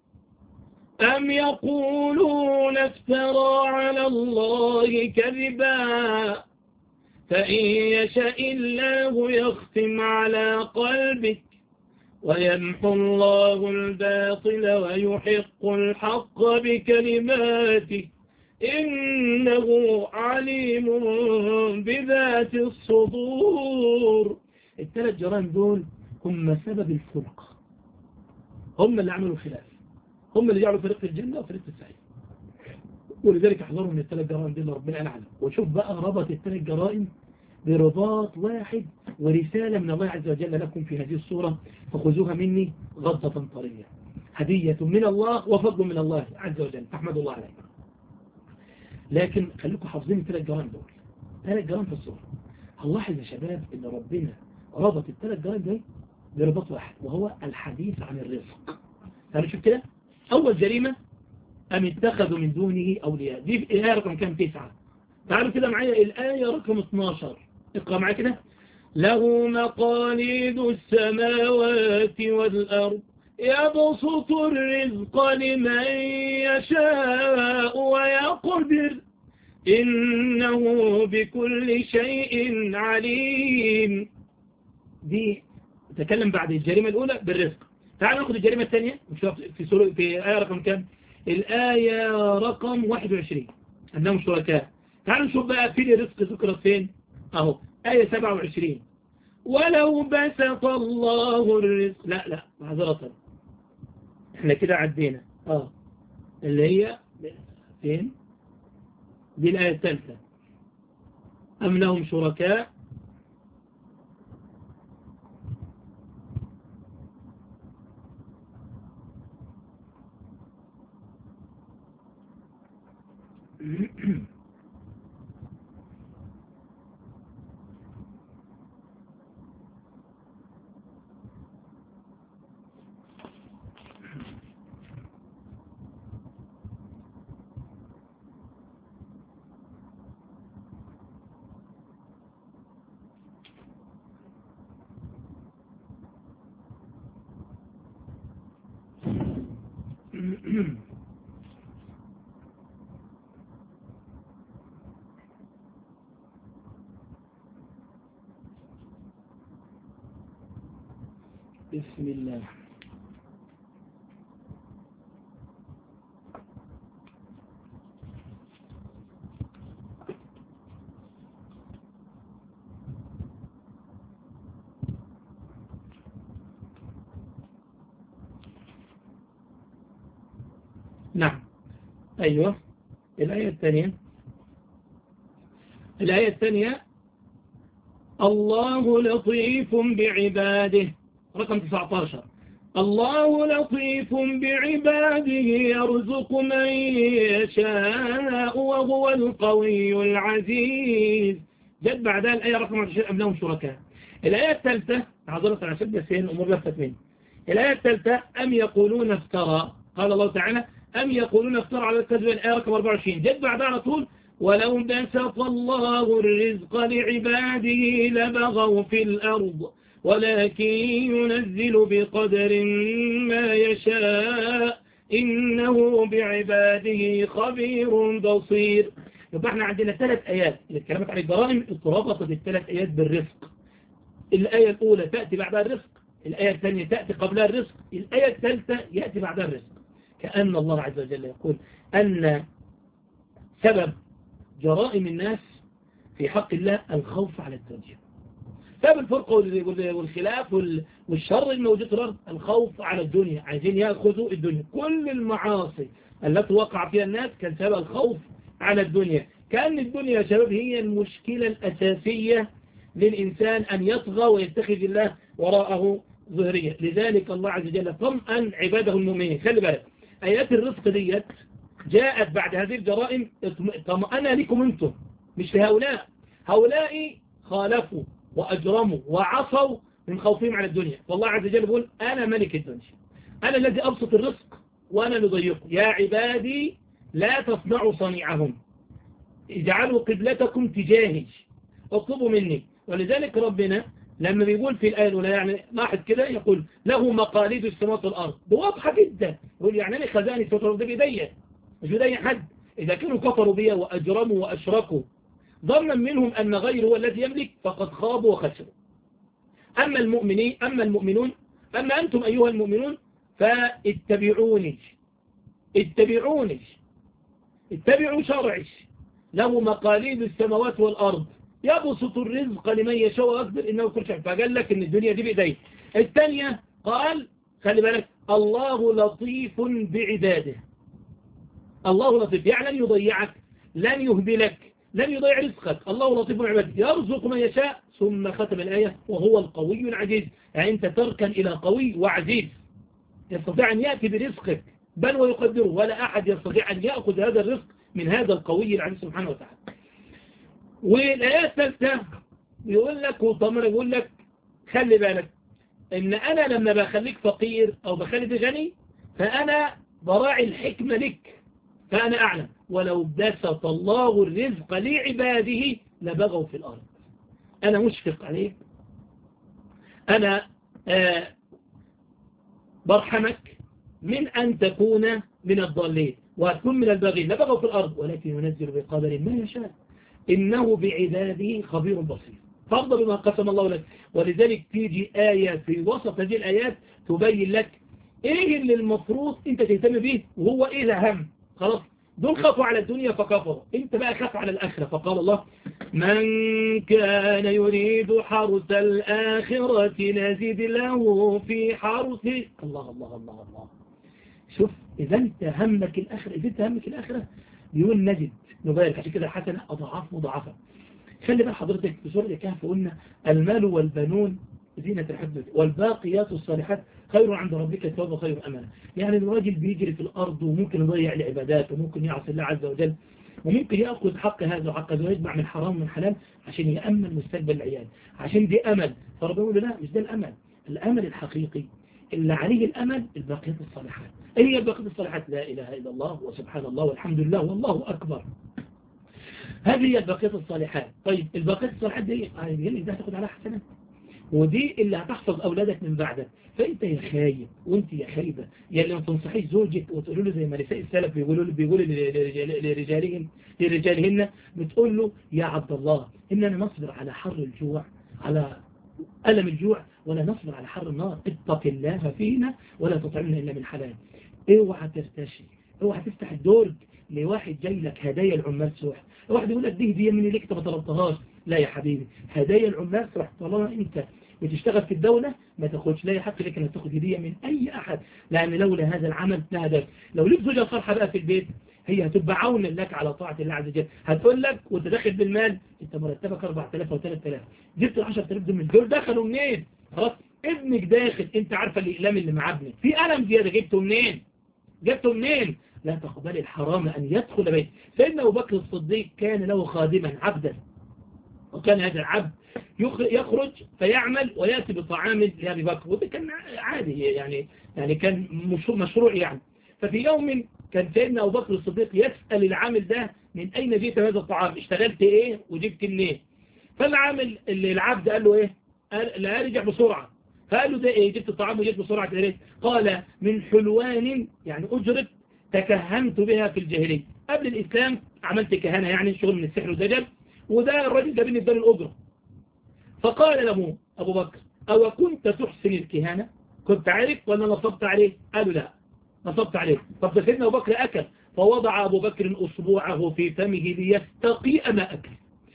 أم يقولون افترى على الله كذبا فإن يشاء الله يختم على قلبك ويمحو الله الباطل ويحق الحق بكلماته إنه عليم بذات الصدور. الثلاث جرائم دول هم سبب الفرقة، هم اللي عملوا خلاف، هم اللي جعلوا فريق الجنة وفريق السعيد. ولذلك احذروا من الثلاث جرائم دي اللي ربنا قال عنها. وشوف بقى ربط الثلاث جرائم برباط واحد ورسالة من الله عز وجل لكم في هذه الصورة، فخذوها مني غضة طرية، هدية من الله وفضل من الله عز وجل، فاحمدوا الله عليكم. لكن خليكم حافظين الثلاث جرائم دول، ثلاث جرائم في الصورة. هنلاحظ يا شباب ان ربنا ربط الثلاث جرائم دي برباط واحد، وهو الحديث عن الرزق. تعالوا شوف كده. اول جريمة ام اتخذوا من دونه اولياء، دي في الآية رقم كام؟ تسعة. تعالوا كده معايا الآية رقم اثناشر، اقرأ معايا كده. له مقاليد السماوات والأرض يبسط الرزق لمن يشاء ويقدر إنه بكل شيء عليم. دي تكلم بعد الجريمة الأولى بالرزق. تعالوا ناخد الجريمة الثانية في سورة في آية رقم كام؟ الآية رقم واحد وعشرين أنهم شركاء. تعالوا نشوف بقى فين الرزق ذكرت فين. أهو آية سبعة وعشرين ولو بسط الله الرزق. لا لا معذرة، احنا كده عدينا اه اللي هي فين دي الآية الثالثة. أم لهم شركاء بسم الله. نعم أيوة الآية الثانية. الآية الثانية الله لطيف بعباده رقم تسعة عشر. الله لطيف بعباده يرزق من يشاء وهو القوي العزيز. جد بعدها الآية رقم عشرين أم لهم شركاء. الآية الثالثة عذرة عشان بس هي الأمور لفت مني. الآية الثالثة أم يقولون افترى. قال الله تعالى أم يقولون افترى على الكذب. الآية رقم أربعة وعشرين. جد بعدها على طول ولو بسط الله الرزق لعباده لبغوا في الأرض ولكن ينزل بقدر ما يشاء إنه بعباده خبير بصير. يبقى احنا عندنا ثلاث آيات اللي اتكلمت عن الجرائم، اتربطت الثلاث آيات بالرزق. الآية الأولى تأتي بعدها الرزق، الآية الثانية تأتي قبلها الرزق، الآية الثالثة يأتي بعدها الرزق. كأن الله عز وجل يقول أن سبب جرائم الناس في حق الله الخوف على الدنيا. سبب الفرقة والخلاف والشر الموجود في الأرض الخوف على الدنيا، عايزين يأخذوا الدنيا. كل المعاصي التي وقع فيها الناس كان سبب الخوف على الدنيا. كأن الدنيا يا شباب هي المشكلة الأساسية للإنسان أن يطغى ويتخذ الله وراءه ظهرية. لذلك الله عز وجل طمأن عباده المؤمنين. خلي بالك آيات الرزق ديت جاءت بعد هذه الجرائم طمأنة لكم انتم مش لهؤلاء. هؤلاء خالفوا وأجرموا وعصوا من خوفهم على الدنيا. والله عز وجل يقول أنا ملك الدنيا، أنا الذي أبسط الرزق وأنا نضيقه. يا عبادي لا تصنعوا صنيعهم، اجعلوا قبلتكم تجاهي، اطلبوا مني. ولذلك ربنا لما بيقول في الآية الأولى يعني لاحظ كده يقول له مقاليد السماوات والأرض، ده واضحة جدا. يقول يعني أنا خزاني السماوات والأرض بيدي مش بيدي حد. إذا كانوا كفروا بي وأجرموا وأشركوا ظنا منهم أن غيره هو الذي يملك فقد خابوا وخسروا. أما المؤمنين أما المؤمنون أما أنتم أيها المؤمنون فاتبعوني اتبعوني اتبعوا شرعي له مقاليد السماوات والأرض يبسط الرزق لمن يشاء ويقدر إنه كل شيء. فقال لك إن الدنيا دي بإيديه. الثانية قال خلي بالك الله لطيف بعباده. الله لطيف يعني لن يضيعك، لن يهبلك، لن يضيع رزقك. الله لطيف بعباده يرزق من يشاء. ثم ختم الآية وهو القوي العزيز. يعني أنت تركن إلى قوي وعزيز يستطيع أن يأتي برزقك بل ويقدره، ولا أحد يستطيع أن يأخذ هذا الرزق من هذا القوي العزيز سبحانه وتعالى. والآية الثالثة يقول لك وطمر يقول لك خلي بالك إن أنا لما بخليك فقير أو بخليك غني فأنا براعي الحكمة لك، فأنا أعلم ولو بسط الله الرزق لعباده لبغوا في الأرض. أنا مشفق عليك، أنا آه برحمك من أن تكون من الضالين وتكون من الباغين لبغوا في الأرض، ولكن ينزل بقدر ما يشاء إنه بعباده خبير بصير. فارضى بما قسم الله لك. ولذلك تيجي آية في وسط هذه الآيات تبين لك إيه اللي المفروض أنت تهتم به وهو إيه الأهم. خلاص دول خافوا على الدنيا فكفروا، أنت بقى خاف على الآخرة. فقال الله من كان يريد حرث الآخرة نزد له في حرثه. الله الله الله الله. شوف إذا أنت همك الآخرة، إذا أنت همك الآخرة بيقول نجد نبارك. عشان كده الحسنة أضعاف مضاعفة. خلي بقى حضرتك في سورة الكهف قلنا المال والبنون زينة الحب والباقيات الصالحات خير عند ربك ثواب وخير أمانة. يعني الراجل بيجري في الأرض وممكن يضيع العبادات وممكن يعصي الله عز وجل وممكن يأخذ حق هذا وحق هذا ويجمع من حرام ومن حلال عشان يأمن مستقبل العيال، عشان دي أمل. فربنا يقول لا مش ده الأمل. الأمل الحقيقي اللي عليه الأمل الباقيات الصالحات. ايه هي الباقيات الصالحات؟ لا إله إلا الله وسبحان الله والحمد لله والله أكبر. هذه هي الباقيات الصالحات. طيب الباقيات الصالحات دي هي اللي هتاخد عليها حسنات ودي اللي هتحفظ أولادك من بعدك. فأنت يا خايب وأنت يا خايبة يا اللي ما تنصحيش زوجك وتقولوا له زي ما نساء السلف بيقولوا له بيقولوا لرجالهم لرجالهن بتقول له يا عبد الله إننا نصبر على حر الجوع على ألم الجوع ولا نصبر على حر النار. اتق الله فينا ولا تطعمنا إلا من حلال. اوعى ترتشي، اوعى تفتح الدرج لواحد جاي لك هدايا العمال سوح. واحد يقول لك دي هديه مني ليك انت ما طلبتهاش. لا يا حبيبي هدايا العمال سوح طالما انت بتشتغل في الدولة ما تاخدش، لا يحق لك انك تاخد هديه من اي احد، لان لولا هذا العمل لا هداك. لو ليك زوجة صالحة بقى في البيت هي هتبقى عونا لك على طاعة الله عز وجل. هتقول لك وانت داخل بالمال انت مرتبك أربعة آلاف او ثلاثة آلاف جبت عشرة آلاف دول من دول دخلوا منين؟ خلاص ابنك داخل انت عارفه الاقلام اللي مع ابنك في قلم زياده جبته منين؟ جبته منين؟ لا تقبل الحرام أن يدخل بيت. سيدنا أبو بكر الصديق كان له خادما عبدا وكان هذا العبد يخرج فيعمل ويأتي بطعام لأبي بكر وده كان عادي يعني يعني كان مشروع يعني. ففي يوم كان سيدنا أبو بكر الصديق يسأل العامل ده من أين جئت هذا الطعام؟ اشتغلت إيه وجبت منين؟ فالعامل اللي العبد قال له إيه؟ قال لا رجع بسرعة. فقال له ده إيه؟ جبت الطعام وجبت بسرعة إيه؟ قال من حلوان يعني أجرت تكهنت بها في الجاهلية. قبل الإسلام عملت كهانة يعني شغل من السحر والدجل وده الراجل جابني اداني الأجرة. فقال له أبو بكر أو كنت تحسن الكهانة؟ كنت عارف ولا نصبت عليه؟ قالوا لا نصبت عليه. طب ده سيدنا أبو بكر أكل فوضع أبو بكر أصبعه في فمه ليستقيء ما أكل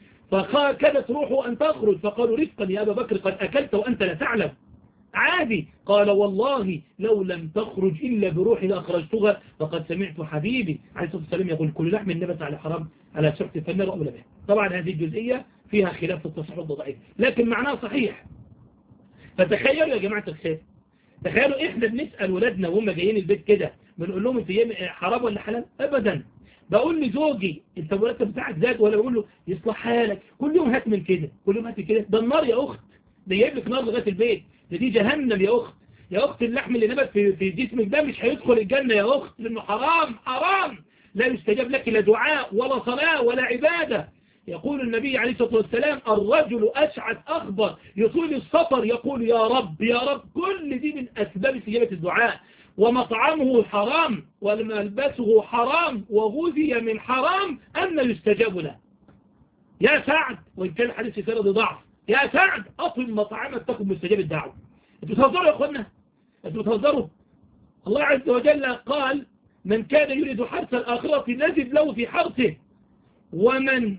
فكادت روحه أن تخرج. فقالوا رفقا يا أبا بكر قد أكلت وأنت لا تعلم. عادي. قال والله لو لم تخرج إلا بروحي لأخرجتها فقد سمعت حبيبي عليه الصلاة والسلام يقول كل لحم نبت على حرام على شرط الفنار أولى به. طبعا هذه الجزئية فيها خلاف في التصحيح والضعيف لكن معناه صحيح. فتخيلوا يا جماعة الخير، تخيلوا إحنا بنسأل ولادنا وهم جايين البيت كده بنقول لهم انت حرام ولا حلال؟ أبدا. بقول لزوجي انت مرتب بتاعك زاد، ولا بقول له يصلح حالك كل يوم هات من كده، كل يوم هات كده، ده النار يا أخت، ده جايب لك نار لغاية البيت، ده دي جهنم يا أخت. يا أخت اللحم اللي نبت في في جسمك ده مش هيدخل الجنة يا أخت، لأنه حرام حرام، لا يستجاب لك لا دعاء ولا صلاة ولا عبادة. يقول النبي عليه الصلاة والسلام الرجل أشعث أخبر يطول السفر يقول يا رب يا رب، كل دي من أسباب استجابة الدعاء. ومطعمه حرام وملبسه حرام وغذي من حرام أن يستجاب له. يا سعد، وإن كان الحديث في سند ضعف، يا سعد أطل مطعمك تكن مستجاب الدعوة. أنتوا بتهزروا يا أخوانا، أنتوا بتهزروا. الله عز وجل قال من كان يريد حرث الآخرة نزد له في حرثه، ومن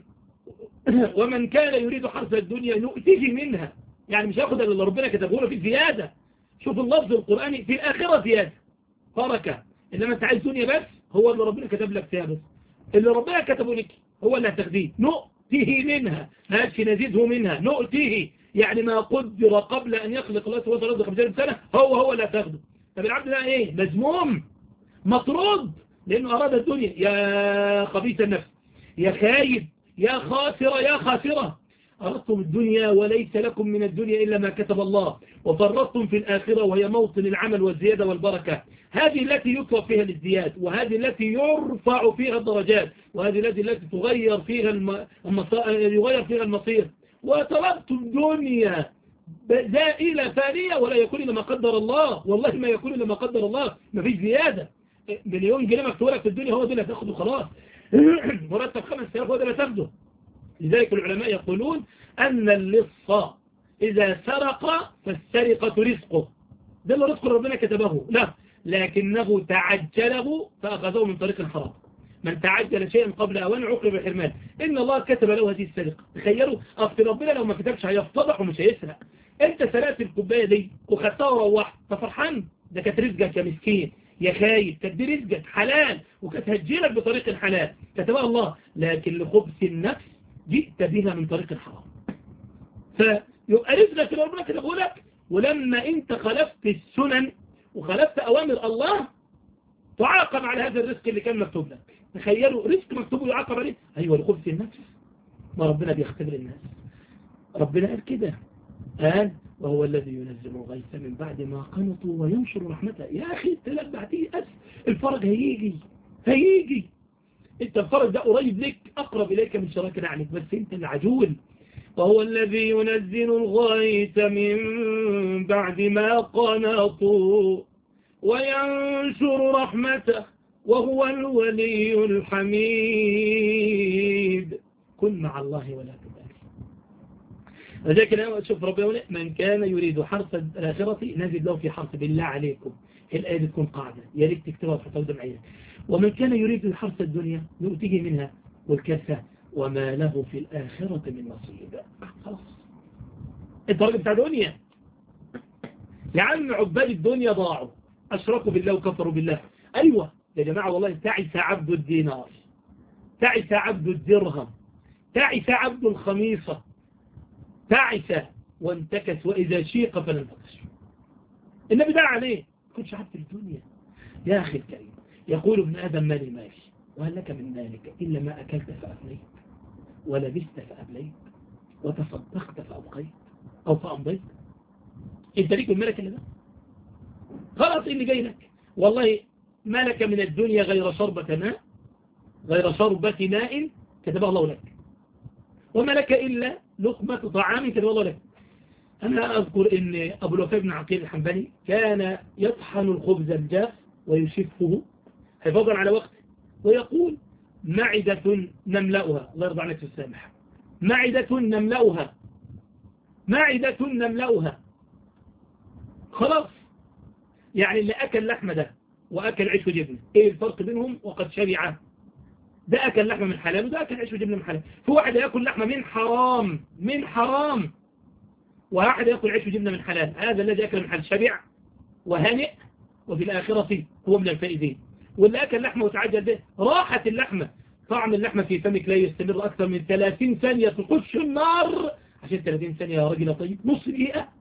ومن كان يريد حرث الدنيا نؤتيه منها، يعني مش هياخد اللي ربنا كتبه له في زيادة. شوف اللفظ القرآني في الآخرة زيادة بركة، إنما أنت عايز دنيا بس هو اللي ربنا كتب لك فيها، بس اللي ربنا كتبه لك هو اللي هتاخديه. نؤتيه منها، ماشي نزيده منها، نؤتيه يعني ما قدر قبل أن يخلق الله سبحانه وتعالى خمسين سنة هو هو اللي هتاخده. طب العبد ده إيه؟ مذموم مطرود لأنه أراد الدنيا. يا خبيث النفس، يا خايب، يا خاسرة يا خاسرة، أردتم الدنيا وليس لكم من الدنيا إلا ما كتب الله، وفرطتم في الآخرة وهي موطن العمل والزيادة والبركة. هذه التي يطلب فيها الازدياد، وهذه التي يرفع فيها الدرجات، وهذه التي التي تغير فيها الم... يغير فيها المصير. وطلبتم دنيا زائلة فانية ولا يكون إلا ما قدر الله، والله ما يكون إلا ما قدر الله، ما فيش زيادة. مليون جنيه مكتوب لك في الدنيا هو ده اللي هتاخده خلاص. مرتب خمس آلاف هو ده اللي هتاخده. لذلك العلماء يقولون أن اللص إذا سرق فالسرقة رزقه، ده اللي رزق ربنا كتبه لا، لكنه تعجله فأخذه من طريق الحرام. من تعجل شيئا قبل أوان عقب بحرمان، إن الله كتب له هذه السرقة. تخيلوا أصل ربنا لو ما كتبش هيفتضح ومش هيسرق. أنت سرقت الكوباية دي وخدتها وروحت ففرحان، ده كانت رزقك يا مسكين يا خايب، كانت دي رزقك حلال وكانت هتجيلك بطريق الحلال كتبها الله، لكن لخبث النفس جئت بها من طريق الحرام. فيبقى رزقك اللي ربنا كتبه لك، ولما انت خلفت السنن وخلفت أوامر الله تعاقب على هذا الرزق اللي كان مكتوب لك. تخيلوا رزق مكتوب يعاقب عليه، أيوة لخبث النفس. ما ربنا بيختبر الناس، ربنا قال كده، قال وهو الذي ينزل الغيث من بعد ما قنطوا وينشر رحمته. يا أخي تلبع تيأس، الفرج هيجي هيجي، انت الفرج ده قريب لك، أقرب إليك من شراك نعلك، بس انت العجول. وهو الذي ينزل الغيث من بعد ما قنطوا وينشر رحمته وهو الولي الحميد. كن مع الله ولا تبالي. لذلك أنا شوف ربنا من كان يريد حرث الآخرة نزل له في حرث. بالله عليكم الآية بتكون قاعدة، يا ريت تكتبها في حطها دمعية. ومن كان يريد حرث الدنيا نؤتيه منها والكرثة وما له في الآخرة من نصيب. خلاص انت راجل بتاع دنيا يا عم. عباد الدنيا ضاعوا، أشركوا بالله وكفروا بالله. أيوة يا جماعة والله، تعس عبد الدينار، تعس عبد الدرهم، تعس عبد الخميصة، تعس وانتكس وإذا شيق فلن تكش. النبي دعا عليه كنتش عبد الدنيا. يا أخي الكريم يقول ابن آدم مالي مالي وهل لك من مالك إلا ما أكلت فأفنيت ولبست فأبليت وتصدقت فأبقيت أو فأمضيت. انت ليك من مالك اللي ده خلاص، اللي جاي لك والله ما لك من الدنيا غير شربة ماء، غير شربة ماء كتبها الله لك، وما لك إلا لقمة طعام كتبها الله لك. أنا أذكر أن أبو الوفاء بن عقيل الحنبلي كان يطحن الخبز الجاف ويشفه حفاظا على وقته، ويقول معدة نملأها، الله يرضى عنك في السامح، معدة نملأها، معدة نملأها. خلاص يعني اللي أكل لحمة ده وأكل عيش وجبنة إيه الفرق بينهم؟ وقد شبع. ده أكل لحمة من حلال وده أكل عيش وجبنة من حلال. في واحد يأكل لحمة من حرام من حرام، وواحد يأكل عيش وجبنة من حلال. هذا الذي أكل من حلال شبع وهنئ وفي الآخرة هو من الفائزين. واللي أكل لحمة وتعجل به راحت اللحمة، طعم اللحمة في فمك لا يستمر أكثر من ثلاثين ثانية، تخش النار عشان ثلاثين ثانية يا راجل طيب، نص دقيقة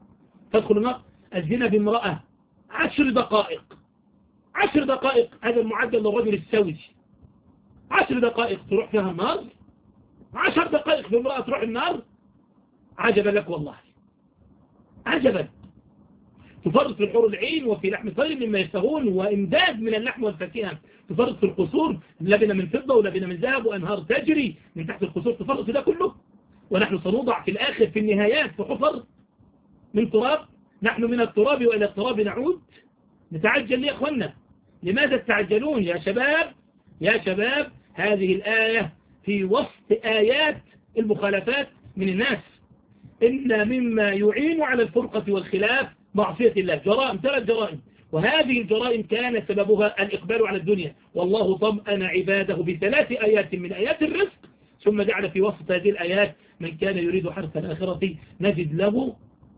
تدخل النار. الزنا بامرأة عشر دقائق، عشر دقائق هذا المعدل للرجل السوي، عشر دقائق تروح فيها النار، عشر دقائق بامرأة تروح النار. عجبا لك والله، عجبا. تفرط في الحور العين وفي لحم طير مما يشتهون، وإمداد من اللحم والفاكهة. تفرط في القصور، لبنة من فضة ولبنة من ذهب وأنهار تجري من تحت القصور. تفرط في ده كله، ونحن سنوضع في الآخر في النهايات في حفر من تراب. نحن من التراب وإلى التراب نعود. نتعجل يا أخوانا، لماذا تتعجلون يا شباب؟ يا شباب، هذه الآية في وسط آيات المخالفات من الناس. إن مما يعين على الفرقة والخلاف معصية الله. جرائم، ثلاث جرائم، وهذه الجرائم كان سببها الإقبال على الدنيا. والله طمأن عباده بثلاث آيات من آيات الرزق، ثم جعل في وسط هذه الآيات من كان يريد حرث الآخرة نجد له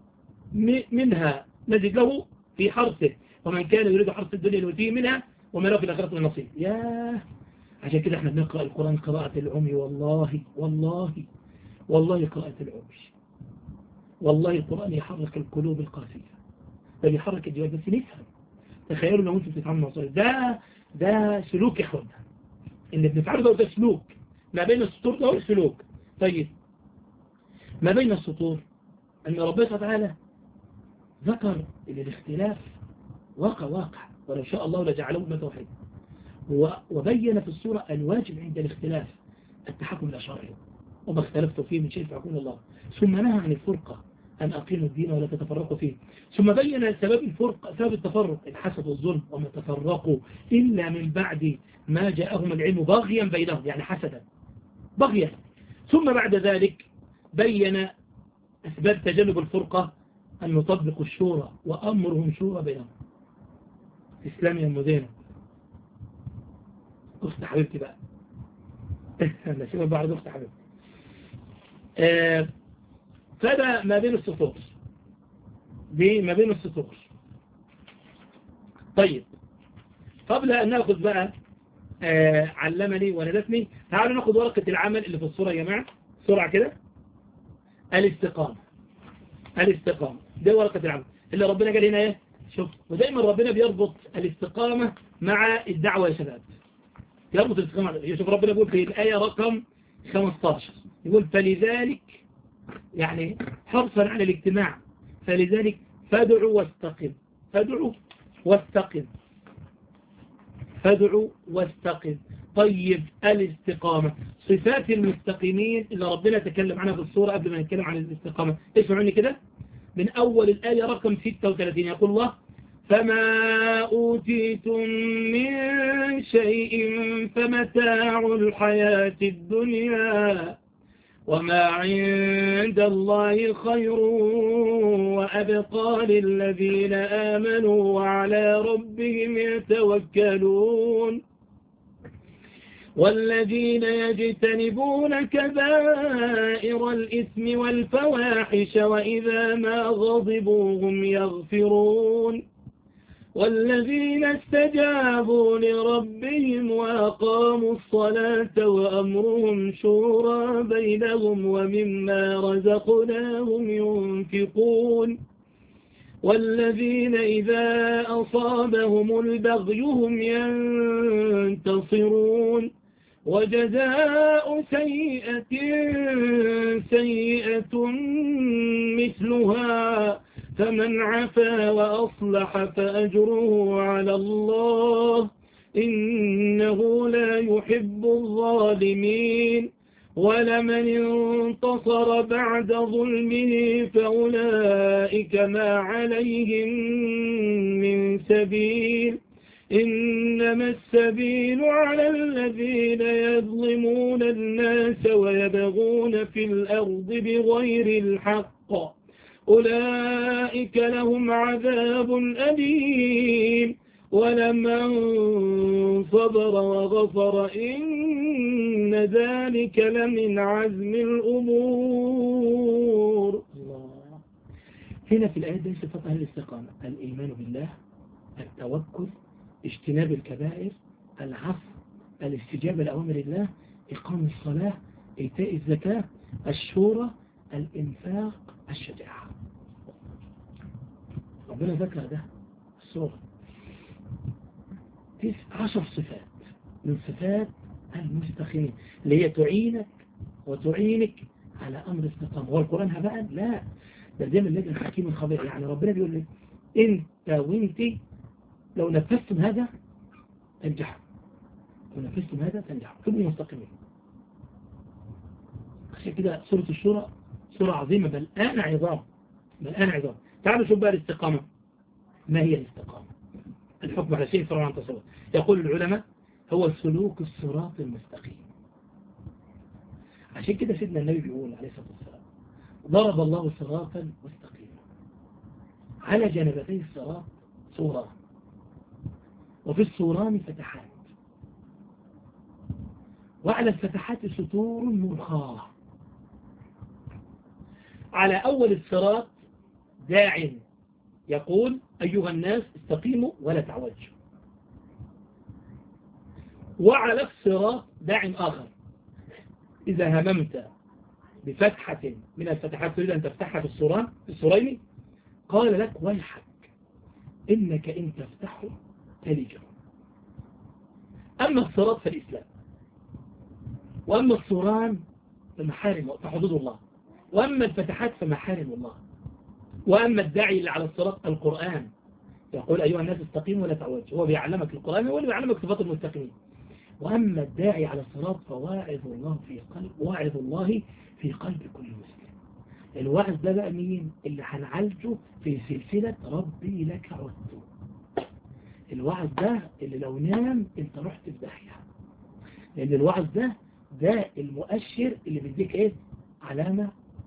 منها، نجد له في حرثه، ومن كان يريد حرث الدنيا نؤتيه منها وما له في الآخرة من نصيب. ياه، عشان كده احنا بنقرأ القرآن قراءة العمي. والله والله والله قراءة العمي. والله القرآن يحرك القلوب القاسية، ده بيحرك الجواب. بس نفهم، تخيلوا لو انتم بتتعاملوا مع صغير، ده ده سلوك يا اخوانا اللي بنفعله، ده سلوك ما بين السطور، ده سلوك. طيب، ما بين السطور ان ربنا سبحانه وتعالى ذكر ان الاختلاف واقع واقع، ولو شاء الله لجعله أمة واحدة، وبين في الصورة الواجب عند الاختلاف التحكم إلى شرعه، وما اختلفتوا فيه من شيء فيحكم الله. ثم نهى عن الفرقة، أن أقيموا الدين ولا تتفرقوا فيه. ثم بين سبب الفرقة، سبب التفرق الحسد والظلم، وما تفرقوا إلا من بعد ما جاءهم العلم بغيا بينهم، يعني حسدا بغيا. ثم بعد ذلك بين أسباب تجنب الفرقة، أن نطبق الشورى وأمرهم شورى بينهم. إسلام يا مدينة أخت حبيبتي بقى أنا سيبا بعد أخت حبيبتي. آه فده ما بين السطور، دي ما بين السطور. طيب، قبل أن نأخذ بقى آه علمني وندتني، تعالوا نأخذ ورقة العمل اللي في الصورة يا جماعة بسرعة كده. الاستقامة، الاستقامة دي ورقة العمل اللي ربنا قال هنا ايه. شوف، ودايما ربنا بيربط الاستقامة مع الدعوة يا شباب، يربط الاستقامة. يشوف ربنا يقول في الآية رقم خمسة عشر، يقول فلذلك، يعني حرصا على الاجتماع، فلذلك فادعوا واستقم، فادعوا واستقم، فادعوا واستقم. طيب، الاستقامة، صفات المستقيمين اللي ربنا تكلم عنها في الصورة قبل ما نتكلم عن الاستقامة. اسمعوني كده من أول الآية رقم ستة وثلاثين، يقول الله فما أوتيتم من شيء فمتاع الحياة الدنيا وما عند الله خير وأبقى للذين آمنوا وعلى ربهم يتوكلون والذين يجتنبون كبائر الإثم والفواحش وإذا ما غضبوا هم يغفرون والذين استجابوا لربهم وأقاموا الصلاة وأمرهم شورى بينهم ومما رزقناهم ينفقون والذين إذا أصابهم البغي هم ينتصرون وجزاء سيئة سيئة مثلها فمن عفا وأصلح فأجره على الله إنه لا يحب الظالمين ولمن انتصر بعد ظلمه فأولئك ما عليهم من سبيل إنما السبيل على الذين يظلمون الناس ويبغون في الأرض بغير الحق أولئك لهم عذاب أليم ولمن صبر وغفر إن ذلك لمن عزم الأمور. الله. هنا في الآية دي صفات أهل الاستقامة: الإيمان بالله، التوكل، اجتناب الكبائر، العفو، الاستجابة لأوامر الله، إقام الصلاة، إيتاء الزكاة، الشورى، الإنفاق، الشجاعة. ربنا ذكر ده السورة عشر صفات من صفات المستقيمين اللي هي تعينك وتعينك على أمر استقامة. هو القرآن هباء؟ لا، ده دايما الذي الحكيم الخبير. يعني ربنا بيقول لي انت وانت لو نفذتم هذا تنجحوا، لو نفذتم هذا تنجحوا، تبقوا مستقيمين. عشان كده سورة الشورى سورة عظيمة، بل آن عظام، بل آن عظام. تعالوا شوف بقى الاستقامة. ما هي الاستقامة؟ الحكم على شيء فرع عن تصور. يقول العلماء هو سلوك الصراط المستقيم. عشان كده سيدنا النبي بيقول عليه الصلاة والسلام ضرب الله صراطا مستقيما، على جانبتي الصراط سوران، وفي السوران فتحات، وعلى الفتحات سطور مرخاة. على أول الصراط داع يقول أيها الناس استقيموا ولا تعوجوا. وعلى الصراط داع آخر إذا هممت بفتحة من الفتحات تريد أن تفتحها في السوران في السورين قال لك ويحك إنك إن تفتحه تلجه. أما الصراط فالإسلام، وأما السوران فمحارم فحدود الله، وأما الفتحات فمحارم الله، وأما الداعي اللي على الصراط القرآن يقول أيها الناس استقيموا ولا تعوجوا، هو بيعلمك القرآن هو اللي بيعلمك صفات المستقيمين. وأما الداعي على الصراط فواعظ الله في قلب واعظ الله في قلب كل مسلم. الواعظ ده بقى مين؟ اللي هنعالجه في سلسلة ربي لك عدت. الواعظ ده اللي لو نام انت رحت في داهية، لأن الواعظ ده ده المؤشر اللي بيديك ايه؟ علامة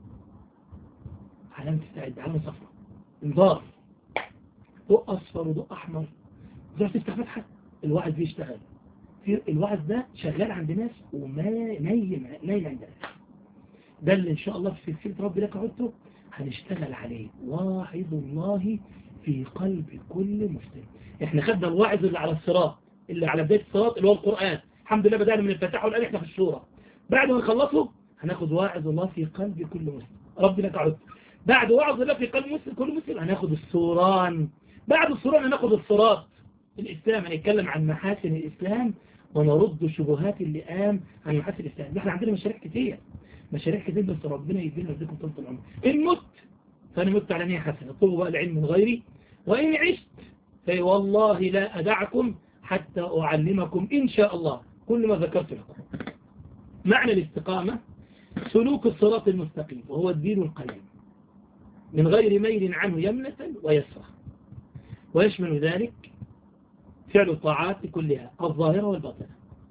علامة تستعد، علامة صفراء، انذار، ضوء أصفر وضوء أحمر. ده تفتح فتحة الواعظ بيشتغل. الوعظ ده شغال عند ناس وما نايم نايم عند ناس. ده اللي ان شاء الله في سلسله ربي لك عدته هنشتغل عليه. واعظ الله في قلب كل مسلم. احنا خدنا الواعظ اللي على الصراط، اللي على بدايه الصراط اللي هو القرآن. الحمد لله بدأنا من الفتح والآن احنا في الشورى. بعد ما نخلصه هناخد واعظ الله في قلب كل مسلم ربي لك عدته. بعد واعظ الله في قلب مسلم كل مسلم هناخد السوران. بعد السوران هناخد الصراط الإسلام، هنتكلم عن محاسن الإسلام ونرد شبهات اللئام عن محاسن الإسلام. احنا عندنا مشاريع كتير مشاريع كتير بس ربنا يدينا ويديكم طول العمر. إن مت فأنا مت على نية حسنة، اطلبوا بقى العلم من غيري، وإن عشت فإي والله لا أدعكم حتى أعلمكم إن شاء الله كل ما ذكرت لكم. معنى الاستقامة سلوك الصراط المستقيم، وهو الدين القيم من غير ميل عنه يمنة ويسرى، ويشمل ذلك فعل الطاعات كلها الظاهرة والباطنة،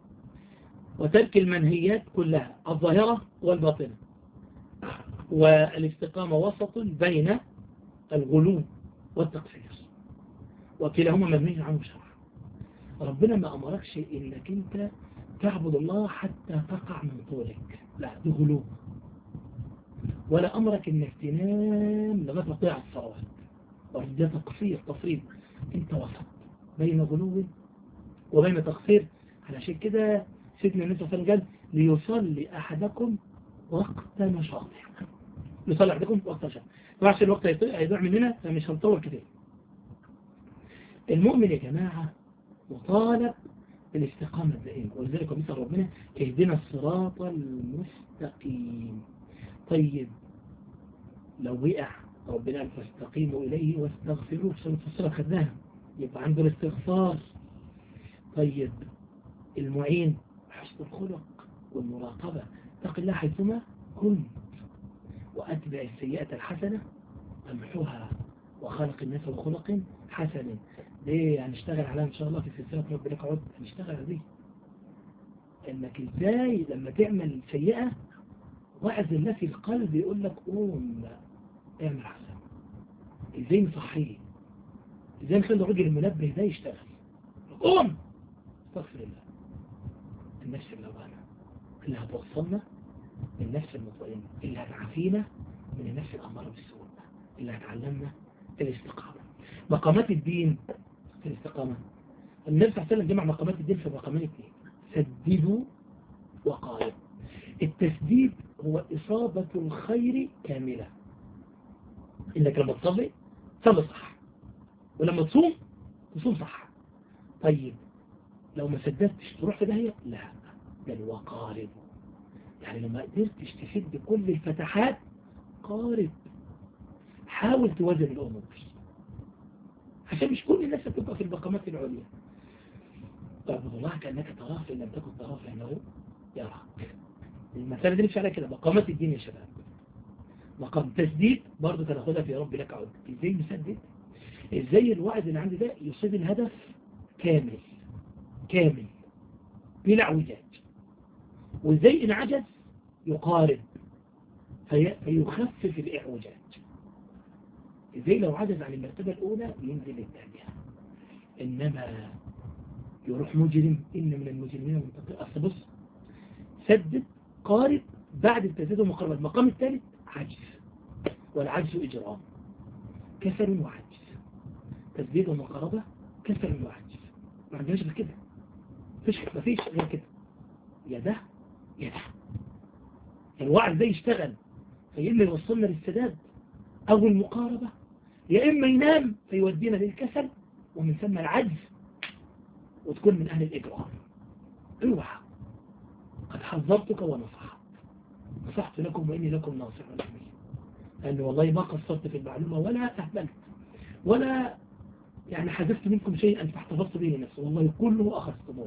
وترك المنهيات كلها الظاهرة والباطنة. والاستقامة وسط بين الغلو والتقصير، وكلاهما مبني عنه شرعا. ربنا ما أمركش إنك أنت تعبد الله حتى تقع من طولك، لا ده غلو. ولا أمرك إنك تنام لغاية ما تضيع الصلوات، وده تقصير تفريط. أنت وسط بين غلو وبين تقصير. علشان كده سيدنا النبي صلى الله عليه وسلم قال ليصلي أحدكم وقت نشاطه، يصلي أحدكم وقت نشاطه. وعشان الوقت هيضيع مننا فمش هنطول كتير. المؤمن يا جماعة مطالب بالاستقامة الدائمة، ولذلك مثل ربنا اهدنا الصراط المستقيم. طيب لو وقع ربنا قال فاستقيموا إليه واستغفروه، عشان الفصلة خدناها يبقى عنده الاستغفار. طيب المعين حسن الخلق والمراقبة، اتق الله حيثما كنت وأتبع السيئة الحسنة تمحوها وخلق الناس بخلق حسن. ليه هنشتغل عليها إن شاء الله في سلسلة ربي لك عدت، هنشتغل على دي. إنك إزاي لما تعمل سيئة وعظ الله في القلب يقول لك قوم اعمل حسن، إزاي نصحيه، إزاي نخلي الرجل المنبه ده يشتغل، قوم استغفر الله. النفس اللوامة اللي هتوصلنا للنفس المطمئنة، اللي هتعافينا من النفس الأمارة بالسوء، اللي هتعلمنا الاستقامة. مقامات الدين في الاستقامة، النبي صلى الله عليه وسلم جمع مقامات الدين في مقامين اثنين: سددوا وقاربوا. التسديد هو إصابة الخير كاملة، إنك لما تصلي صلي صح، ولما تصوم تصوم صح. طيب لو ما سددتش تروح في داهية؟ لا، بل وقارب. يعني لو ما قدرتش تسد كل الفتحات قارب، حاول توازن الأمور عشان مش كل الناس هتبقى في المقامات العليا. طب الله كأنك تراه فإن لم تكن تراه فإنه يراك. المسألة دي مش عليها كده. مقامات الدين يا شباب، مقام تسديد برضه تاخدها في رب لك عود. ازاي مسدد؟ ازاي الوعد اللي عندي ده يصيب الهدف كامل كامل بلا اعوجاج، وازاي ان عجز يقارب في فيخفف الاعوجاج. ازاي لو عجز عن المرتبة الاولى ينزل الثانية. انما يروح مجرم، ان من المجرمين منتقل. اصل بص، سدد قارب بعد التسديد ومقارب. المقام الثالث عجز، والعجز اجرام، كسل وعجز. تسديد ومقاربة، كسل وعجز، ما عندناش غير كده. مفيش مفيش غير كده، يا ده يا ده. الوعد ده يشتغل فيا اما يوصلنا للسداد او المقاربة، يا اما ينام فيودينا للكسل ومن ثم العجز وتكون من اهل الاجرام. اوعى، قد حذرتك ونصحت، نصحت لكم واني لكم ناصح امين. لان والله ما قصرت في المعلومة ولا اهملت ولا يعني حذفت منكم شيئا فاحتفظت به لنفسي، والله كله اخذتموه.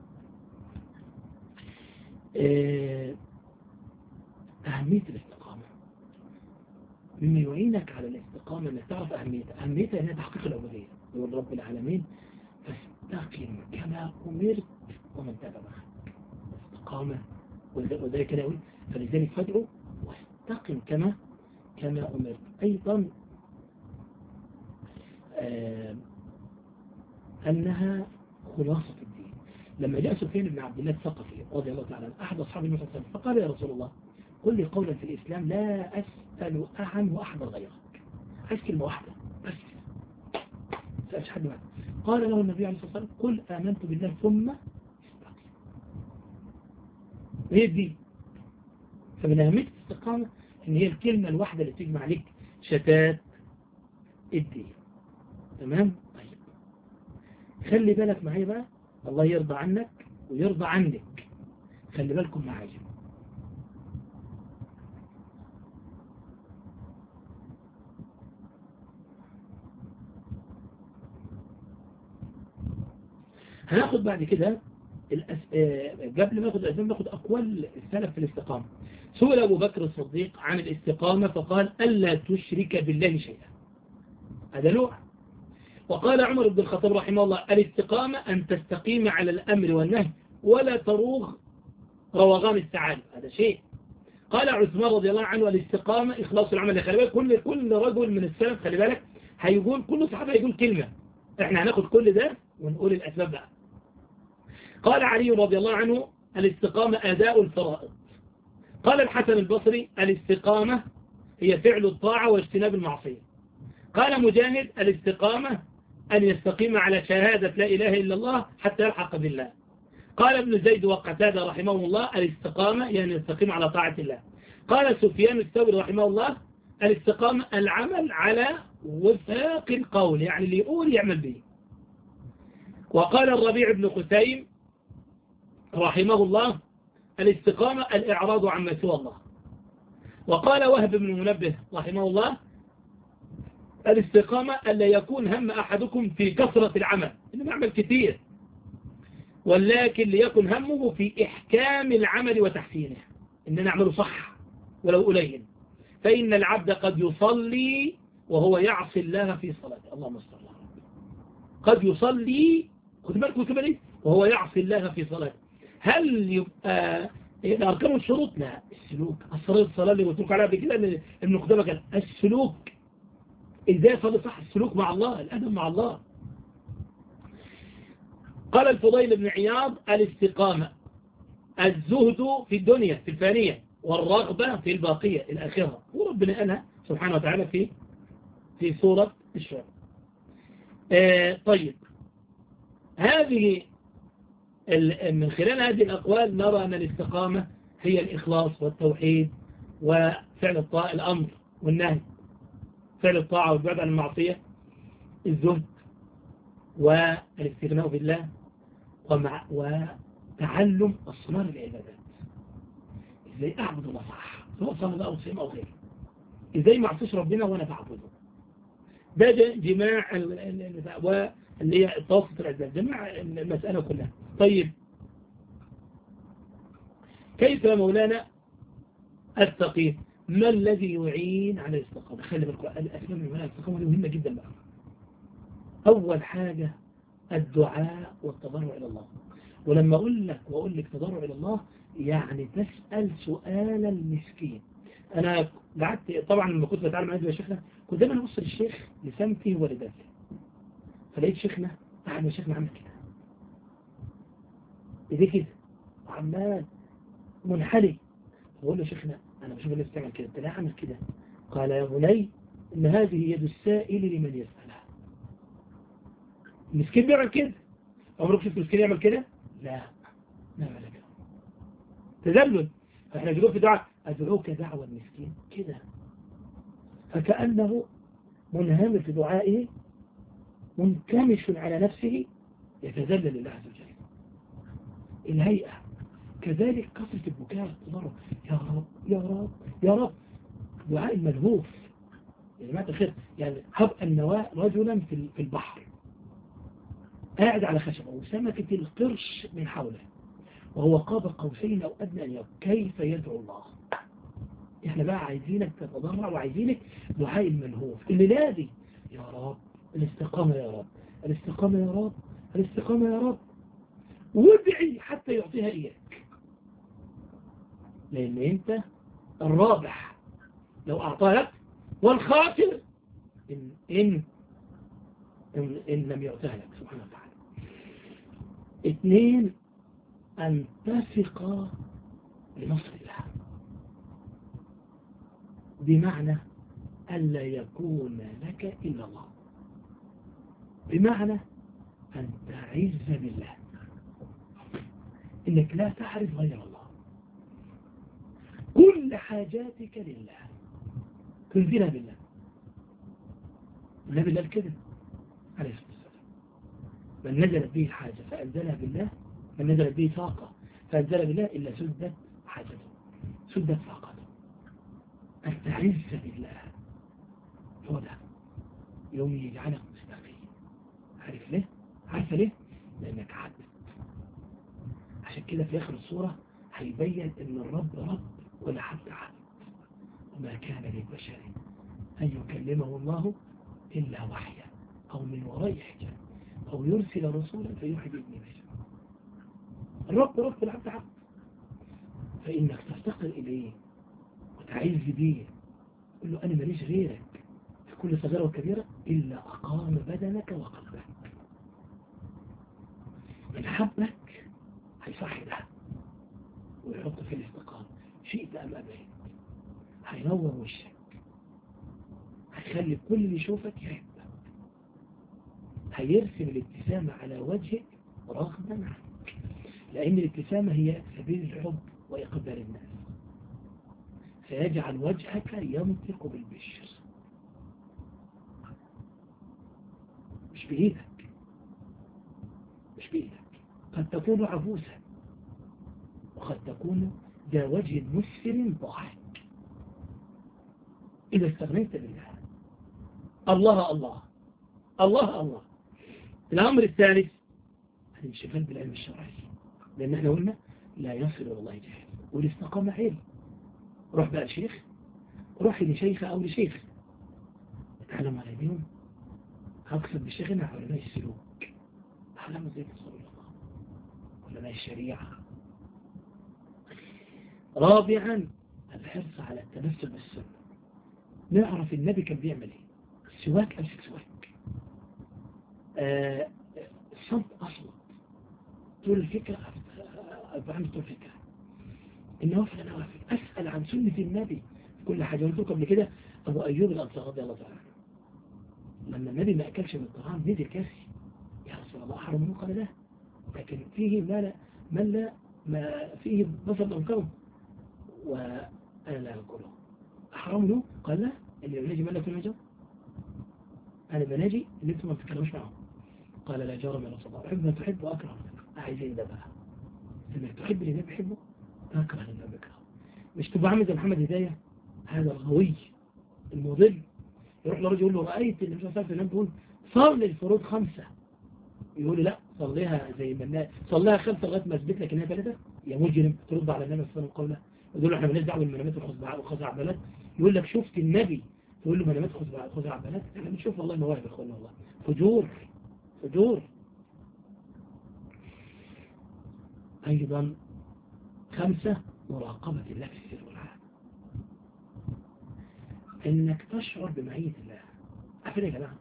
أهمية الاستقامة مما يعينك على الاستقامة انك تعرف أهميتها. أهميتها أنها تحقيق العبودية. يقول رب العالمين فاستقم كما أمرت ومن تاب معك. استقامة وذلك ناوي، فلذلك فادعوا واستقم كما كما أمرت. أيضا آه أنها خلاصة الدين. لما جاء سفيان بن عبد الله الثقفي رضي الله تعالى عنه أحد أصحاب النبي صلى الله عليه وسلم فقال يا رسول الله قل لي قولا في الإسلام لا أسأل عنه أحد غيرك. عايز كلمة واحدة بس، ما سألش حد بعد. قال له النبي عليه الصلاة والسلام قل آمنت بالله ثم استقم. هي دي. فمن أهمية الاستقامة إن هي الكلمة الواحدة اللي تجمع عليك شتات الدين. تمام؟ طيب خلي بالك معايا بقى، الله يرضى عنك ويرضى عنك. خلي بالكم معايا. هناخد بعد كده الأس... قبل ما ناخد الأسباب ناخد أقوال السلف في الاستقامة. سئل أبو بكر الصديق عن الاستقامة فقال ألا تشرك بالله شيئا. هذا نوع. وقال عمر بن الخطاب رحمه الله الاستقامة أن تستقيم على الأمر والنهي ولا تروغ روغان السعادة. هذا شيء. قال عثمان رضي الله عنه الاستقامة إخلاص العمل. خلي بالك كل كل رجل من السلف خلي بالك هيقول، كل صحابة هيقول كلمة. احنا هناخد كل ده ونقول الأسباب بقى. قال علي رضي الله عنه الاستقامة أداء الفرائض. قال الحسن البصري الاستقامة هي فعل الطاعة واجتناب المعصية. قال مجاهد الاستقامة أن يستقيم على شهادة لا إله إلا الله حتى يلحق بالله. قال ابن زيد وقتادة رحمه الله الاستقامة يعني يستقيم على طاعة الله. قال سفيان الثوري رحمه الله الاستقامة العمل على وفاق القول، يعني اللي يقول يعمل به. وقال الربيع بن خثيم رحمه الله الاستقامة الإعراض عما سوى الله. وقال وهب بن منبه رحمه الله الاستقامة ألا يكون هم أحدكم في كثرة العمل، إنه نعمل كثير، ولكن ليكن همه في إحكام العمل وتحسينه، إن نعمله صح ولو قليل. فإن العبد قد يصلي وهو يعصي الله في صلاته. اللهم صل على ربنا. قد يصلي خد بالكم كمان وهو يعصي الله في صلاته. هل يبقى أركان الشروط؟ لا، السلوك. أسرار الصلاة اللي قلت لكم عليها بكده إن ابن قدامة كان السلوك. إزاي صلي صح؟ السلوك مع الله، الأدب مع الله. قال الفضيل بن عياض الاستقامة الزهد في الدنيا في الفانية والرغبة في الباقية الآخرة. وربنا قالها سبحانه وتعالى في في سورة الشعراء. آه طيب هذه من خلال هذه الأقوال نرى أن الاستقامة هي الإخلاص والتوحيد وفعل الطاعة، الأمر والنهي، فعل الطاعة والبعد عن المعصية، الزهد والاستغناء بالله ومع وتعلم أسرار العبادات. ازاي اعبد الله صح، سواء صلى او صيام او غيره. ازاي ما اعصيش ربنا وانا بعبده. ده, ده جماع اللي هي توسط العبادات، جماع المسألة كلها. طيب كيف يا مولانا استقيم؟ ما الذي يعين على الاستقامة؟ خلي بالك الاسباب من الاستقامة مهمة جدا بقى. اول حاجة الدعاء والتضرع الى الله. ولما اقول لك واقول لك تضرع الى الله يعني تسأل سؤالا مسكين. انا قعدت طبعا لما كنت بتعلم عندي يا شيخنا كنت دايما ابص للشيخ لسمته ولدته، فلقيت شيخنا قاعد يا شيخنا عامل كده ايديه كده وعمال منحني. بقول له شيخنا انا بشوف الناس تعمل كده، انت ليه عامل كده؟ قال يا بني ان هذه يد السائل لمن يسألها. المسكين بيعمل كده، عمرك شفت المسكين يعمل كده؟ لا ما يعمل كده، تذلل. فاحنا بنقول في دعاء ادعوك دعوة المسكين كده، فكأنه منهمر في دعائه منكمش على نفسه يتذلل لله عز وجل. الهيئة كذلك كثرة البكاء والتضرع، يا رب يا رب يا رب. دعاء الملهوف يا جماعة الخير. يعني هب النواة رجلا في البحر قاعد على خشبه وسمكة القرش من حوله وهو قاب قوسين أو أدنى أن يرى، كيف يدعو الله؟ احنا بقى عايزينك تتضرع وعايزينك دعاء الملهوف اللي نادي يا رب الاستقامة يا رب الاستقامة يا رب الاستقامة يا رب، وادعي حتى يعطيها إياك، لأن أنت الرابح لو أعطاها لك، والخاسر إن, إن, إن, إن لم يعطيها لك سبحانه وتعالى. اثنين أن تثق لنصر الله، بمعنى ألا يكون لك إلا الله، بمعنى أن تعز بالله، إنك لا تعرف غير الله، كل حاجاتك لله تنزلها بالله. النبي قال كده عليه الصلاة والسلام، من نزلت به حاجة فأنزلها بالله، من نزلت به طاقة فأنزلها بالله إلا سدت حاجته سدت طاقته. أن تعز بالله هو ده يوم يجعلك مستقيم. عارف ليه؟ عارفة ليه؟ لأنك عبد. عشان كده في آخر الصورة هيبين إن الرب رب ولا حد عبد، وما كان للبشر أن يكلمه الله إلا وحيا أو من وراء حجاب أو يرسل رسولا فيوحي بإذن الله. الرب رب العبد عبد، فإنك تفتقر إليه وتعز بيه، قل له أنا ماليش غيرك في كل صغيرة وكبيرة إلا أقام بدنك وقلبك. من حبك هيصحي ده ويحط في الاستقامة، شئت أم أبيت، هينور وشك، هيخلي كل اللي يشوفك يحبك، هيرسم الابتسامة على وجهك رغما عنك، لأن الابتسامة هي سبيل الحب وإقبال الناس، سيجعل وجهك ينطق بالبشر. مش بإيدك مش بإيدك قد تكون عبوسا وقد تكون ذا وجه مسفر ضاحك. إذا استغنيت بالله الله الله الله الله. الأمر الثالث الانشغال بالعلم الشرعي، لأن احنا قلنا لا يصل إلى الله جهل، والاستقامة علم. روح بقى شيخ، روح لشيخ أو لشيخ اتعلم على دينهم. هقصد بالشيخ هنا علماء السلوك، تعلموا ازاي تصل إلى الله، علماء الشريعة. رابعا الحرص على التمسك بالسنة، نعرف النبي كان بيعمل ايه. السواك أمسك سواك، آه الصمت أصمت، طول الفكرة بعمل طول الفكرة، النوافل نوافل، أسأل عن سنة النبي في كل حاجة. قلت لكم قبل كده أبو أيوب الأنصاري رضي الله تعالى عنه لما النبي ما أكلش من الطعام نزل كاسي، يا رسول الله أحرم منه؟ قال لا، لكن فيه ما لا من لا ما فيه بصل أو كرم وأنا لا أكله، أحرم له؟ قال لا، اللي يجي ملك المجر أنا بناجي اللي أنتم ما بتتكلموش معهم. قال لا جرم يا رسول الله، أحب من تحب وأكره من تكره. عايزين ده بقى، إنك تحب اللي النبي بيحبه تكره اللي النبي بيكرهه. مش تبقى عامل زي محمد هداية هذا الغوي المضل، يروح لرجل يقول له رأيت النبي صلى الله عليه وسلم بيقول صلي الفروض خمسة، يقول له لا صليها زي ما الناس صليها خمسة لغايه ما اثبت لك انها بلده. يا مجرم ترد على النبي صلى الله عليه وسلم قوله، يقول له احنا مالناش دعوه بالمنامات والخزعبلات. يقول لك شفت النبي تقول له منامات وخزعبلات؟ احنا بنشوف والله مواهب يا اخوانا، والله فجور فجور. ايضا خمسة مراقبة الله في السر والعلن، انك تشعر بمعية الله. عارفين يا جماعة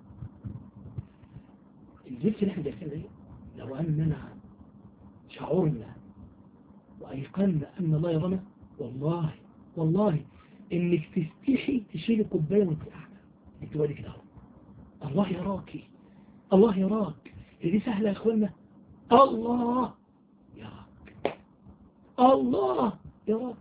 الجلسة اللي احنا جالسين دي، لو اننا شعرنا وايقنا ان الله يرانا، والله والله انك تستحي تشيل الكوبايه وانت قاعده انت وادي كده اهو، الله يراكي، الله يراك. دي سهله يا اخوانا، الله يراك، الله يراك.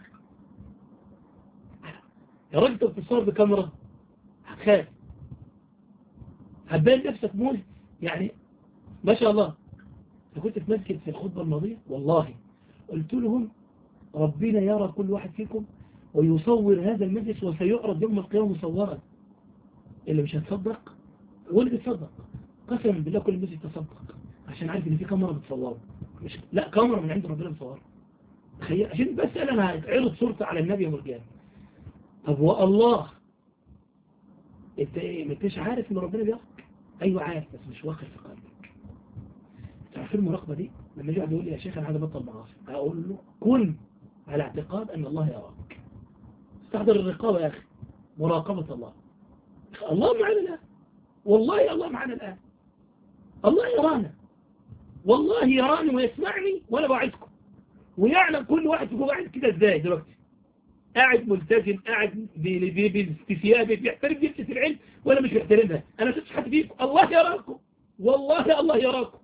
يا راجل انت بتصور بكاميرا هتخاف، هتبين نفسك مول يعني ما شاء الله. أنا كنت في مسجد في الخطبه الماضيه والله قلت لهم ربنا يرى كل واحد فيكم ويصور هذا المجلس وسيعرض يوم القيامة مصورا. اللي مش هتصدق واللي بيتصدق قسما بالله كل الناس يتصدق عشان عارف ان في كاميرا بتصوره، مش لا كاميرا من عند ربنا بتصوره. تخيل عشان بس انا هعرض صورته على النبي يوم القيامة. طب والله انت ايه ما انتش عارف ان ربنا بيراك؟ ايوه عارف بس مش واقف في قلبك. تعرفين المراقبه دي لما يجي يقول لي يا شيخ انا عايز ابطل معاصي، اقول له كن على اعتقاد ان الله يراك. استحضر الرقابه يا اخي، مراقبه الله. الله معنا الان، والله الله معنا الان، الله يرانا، والله يراني ويسمعني وانا بعدكم، ويعلم كل واحد فيكم قاعد كده ازاي دلوقتي، قاعد ملتزم، قاعد بثيابه بيحترم جلسه العلم ولا مش بيحترمها. انا مش حد فيكم، الله يراكم، والله الله يراكم.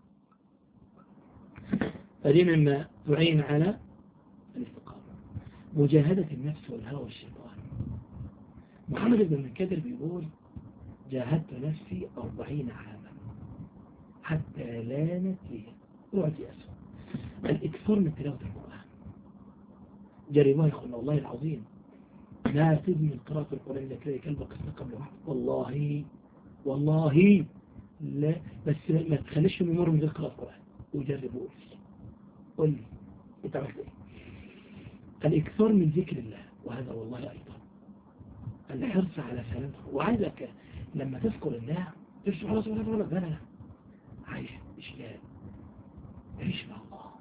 فدي مما تعين على الاستقامه، مجاهده النفس والهوى والشيطان. محمد بن المنكدر بيقول جاهدت نفسي أربعين عاما حتى لانت لي رعتي أسوأ. الإكثار من تلاوة القرآن، جربوها يا أخوانا والله العظيم، لا تدمن قراءة القرآن إذا كده كلبك استقم لوحده، والله والله لا، بس ما تخليش من يمر من غير قراءة القرآن. وجربوا قول لي انت عملت ايه؟ الإكثار من ذكر الله، وهذا والله أيضا الحرص على سلامته. وعايزك لما تذكر الله ترسل على سبحانه وتعالى، لا لا عايش إشلال، عيش مع الله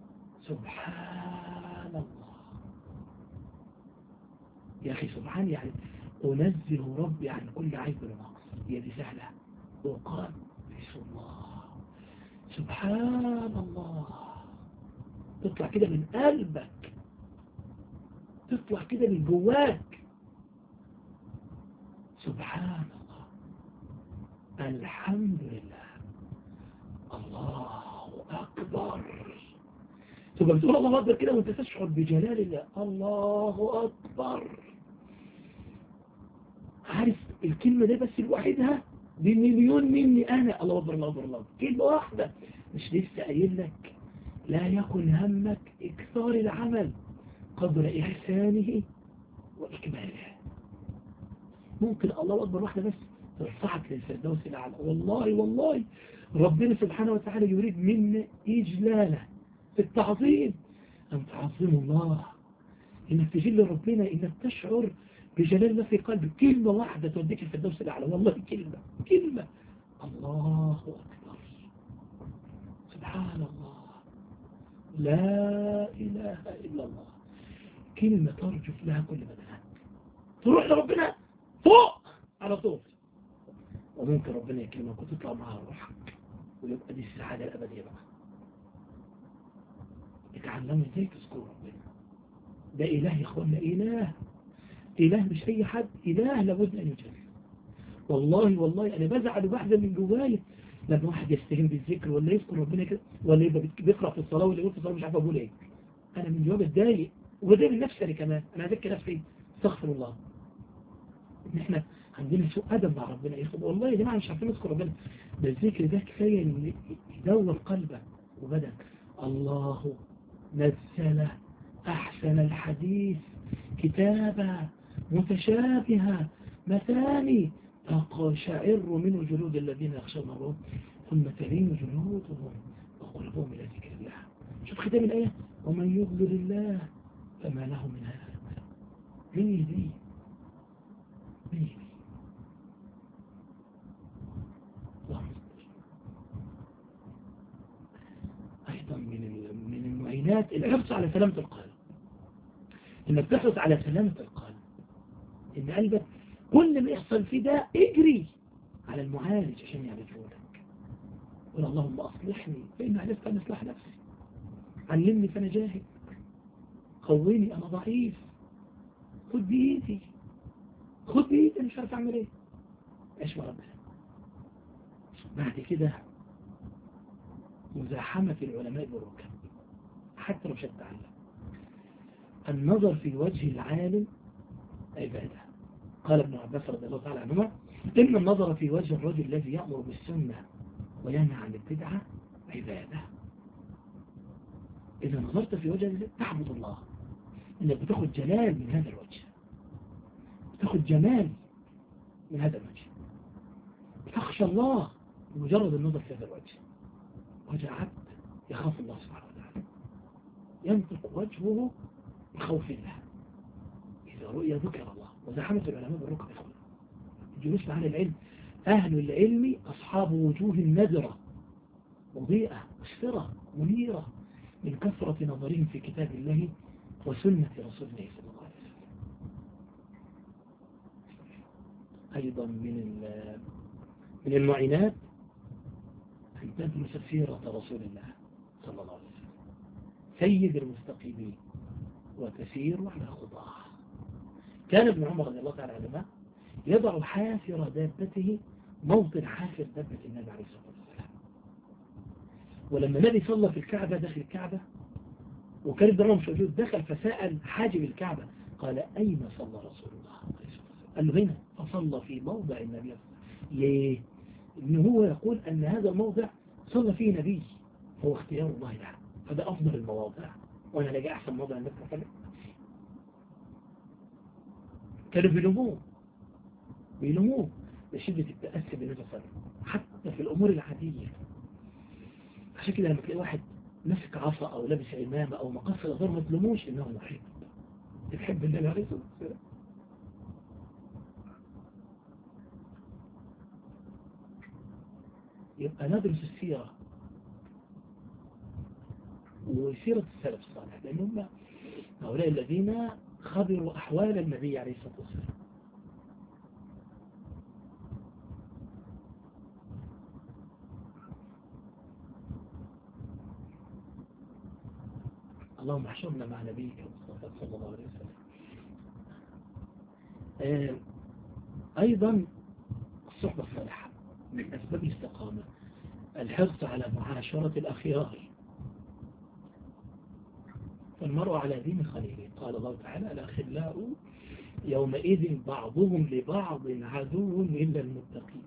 سبحان الله. يا أخي سبحان يعني أنزه ربي عن كل عيب ونقص، هي دي سهلة. وقال بسم الله سبحان الله، تطلع كده من قلبك، تطلع كده من جواك سبحان الله، الحمد لله، الله أكبر. تبقى بتقول الله أكبر كده وانت تشعر بجلال الله، الله أكبر. عارف الكلمة دي بس لوحدها بمليون مني أنا، الله أكبر الله أكبر الله أكبر، كلمة واحدة. مش لسه قايل لك لا يكن همك إكثار العمل قدر إحسانه وإكماله. ممكن الله أكبر واحدة بس ترفعك للفردوس الأعلى. والله والله ربنا سبحانه وتعالى يريد منا إجلاله في التعظيم، أن تعظم الله، إنك تجل ربنا، إنك تشعر بجلال الله في قلبك. كلمة واحدة توديك الفردوس الأعلى، والله كلمة كلمة، الله أكبر سبحان الله لا إله إلا الله. كلمة ترجف لها كل مدنك، تروح لربنا فوق على طول. وممكن ربنا يكلمك وتطلع معها روحك، ويبقى دي السعادة الأبدية بقى. اتعلموا ازاي تذكروا ربنا. ده إله يا اخوانا، إله إله مش أي حد، إله لابد أن يجل. والله والله أنا بزعل واحدة من جوايا لما واحد يستهين بالذكر ولا يذكر ربنا كده، ولا يبقى بيقرأ في الصلاة ولا يقول في الصلاة مش عارف أقول إيه. أنا من جواب بتضايق، وبتضايق من نفسي أنا كمان. أنا أذكر نفسي استغفر الله إن إحنا عندنا سوء أدب مع ربنا يا أخي، والله يا جماعة مش عارفين نذكر ربنا، ده الذكر ده كفاية إن يدور قلبك وبدن. الله نزل أحسن الحديث كتابا متشابها مثاني تقشعر منه جلود الذين يخشون ربهم ثم تلين جلودهم وقلوبهم إلى ذكر الله. شوف ختام الآية، ومن يضلل الله فما له من هاد. مين يهديه؟ مين يهديه؟ اللهم أيضا من من المعينات الحرص على سلامة القلب، إنك تحرص على سلامة القلب، إن قلبك كل ما يحصل فيه ده اجري على المعالج عشان يعرفه لك. قل اللهم أصلحني فإن عرفت أن أصلح نفسي، علمني فأنا جاهل، قويني أنا ضعيف، خد بإيدي خد بإيدي أنا مش عارف أعمل إيه. إيش ربنا بعد كده مزاحمة العلماء بالركب حتى لو مش هتتعلم. النظر في وجه العالم عبادة. قال ابن عباس رضي الله تعالى عنهما إن النظر في وجه الرجل الذي يأمر بالسنة وينهى عن البدعة عبادة. إذا نظرت في وجه الله تعبد الله، إنك بتاخد جلال من هذا الوجه، بتاخد جمال من هذا الوجه، بتخشى الله بمجرد النظر في هذا الوجه. وجه عبد يخاف الله سبحانه وتعالى ينطق وجهه بخوف الله. إذا رؤيا ذكر الله. وزحمة العلماء بالركب يقول الجلوس مع العلم، أهل العلم أصحاب وجوه نذرة مضيئة مشفرة منيرة من كثرة نظرهم في كتاب الله وسنة رسول الله صلى الله عليه وسلم. أيضا من من المعينات أن تدرس سيرة رسول الله صلى الله عليه وسلم سيد المستقيمين وتسير على خطاه. كان ابن عمر رضي الله تعالى عنهما يضع حافر دابته موطن حافر دابة النبي عليه الصلاة والسلام. ولما النبي صلى في الكعبة داخل الكعبة وكان ابن عمر مش موجود، دخل فسأل حاجب الكعبة قال أين صلى رسول الله عليه الصلاة والسلام؟ قال له هنا، فصلى في موضع النبي. ليه؟ إن هو يقول أن هذا الموضع صلى فيه نبي، هو اختيار الله له، فده أفضل المواضع، وأنا لقى أحسن موضع النبي صلى الله عليه وسلم. كانوا بيلوموه بيلوموه لشدة التأسي بالنبي صلى الله عليه وسلم حتى في الأمور العادية. عشان كده لما تلاقي واحد ماسك عصا أو لابس عمامة أو مقص الأظهر ما تلوموش إنه محب، تحب النبي عليه الصلاة والسلام. يبقى ندرس السيرة وسيرة السلف الصالح، لأن هم هؤلاء الذين خبروا أحوال النبي عليه الصلاة والسلام. اللهم احشرنا مع نبيك المصطفى صلى الله عليه وسلم. آه أيضا الصحبة الصالحة من أسباب الاستقامة الحرص على معاشرة الأخيار، فالمرء على دين خليله. قال الله تعالى الأخلاء يومئذ بعضهم لبعض عدو إلا المتقين.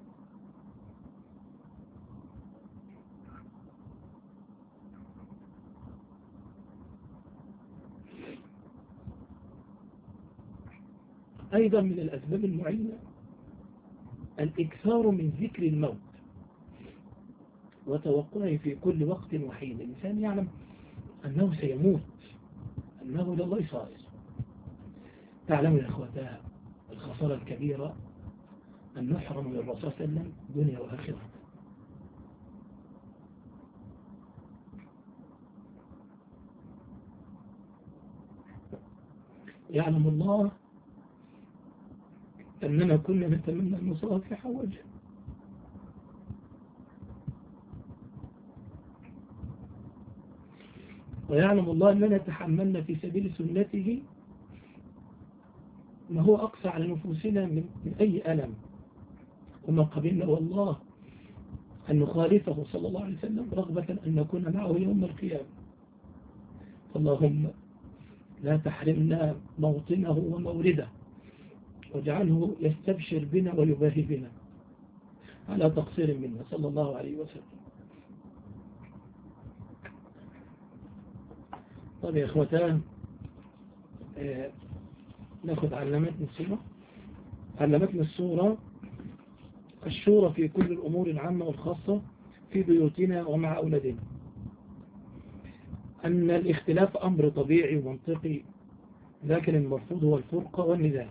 أيضا من الأسباب المعينة الإكثار من ذكر الموت وتوقعه في كل وقت وحين. الإنسان يعلم أنه سيموت، أنه لله صائر. تعلم يا أخوتها الخسارة الكبيرة أن نحرم من الرسول صلى الله عليه وسلم دنيا وآخرة. يعلم الله أننا كنا نتمنى المصافحة وجهه، ويعلم الله أننا تحملنا في سبيل سنته ما هو أقصى على نفوسنا من, من أي ألم، وما قبلنا والله أن نخالفه صلى الله عليه وسلم رغبة أن نكون معه يوم القيامة. اللهم لا تحرمنا موطنه ومورده واجعله يستبشر بنا ويباهي بنا على تقصير منا صلى الله عليه وسلم. طيب يا إخوتان، آه نأخذ علمتنا السورة. علمتنا السورة الشورى في كل الأمور العامة والخاصة في بيوتنا ومع أولادنا، أن الاختلاف أمر طبيعي ومنطقي، لكن المرفوض هو الفرقة والنزاع.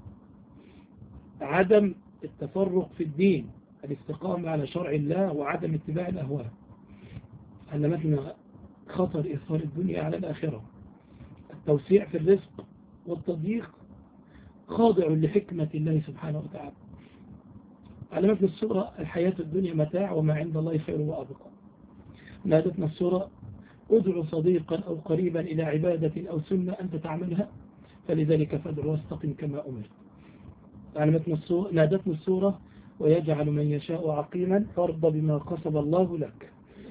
عدم التفرق في الدين، الاستقامة على شرع الله وعدم اتباع الأهواء. علمتنا خطر إثار الدنيا على الآخرة، التوسيع في الرزق والتضييق خاضع لحكمة الله سبحانه وتعالى. علمتنا السورة الحياة الدنيا متاع وما عند الله خير وأبقى. نادتنا السورة ادعو صديقا أو قريبا إلى عبادة أو سنة أنت تعملها، فلذلك فادعو واستقم كما أمر. علمتنا السورة نادتنا السورة ويجعل من يشاء عقيما فارض بما قصب الله لك.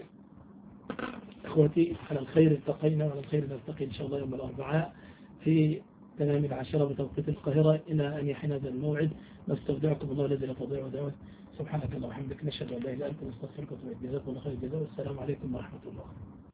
اخوتي، على الخير التقينا وعلى الخير نلتقي ان شاء الله يوم الاربعاء في تمام العاشرة بتوقيت القاهرة. إلى أن يحين هذا الموعد نستودعكم الله الذي لا تضيع ودائعه. سبحانك اللهم وبحمدك، نشهد أن لا إله إلا أنت، نستغفرك ونتوب إليك. جزاكم الله خير الجزاء، والسلام عليكم ورحمة الله.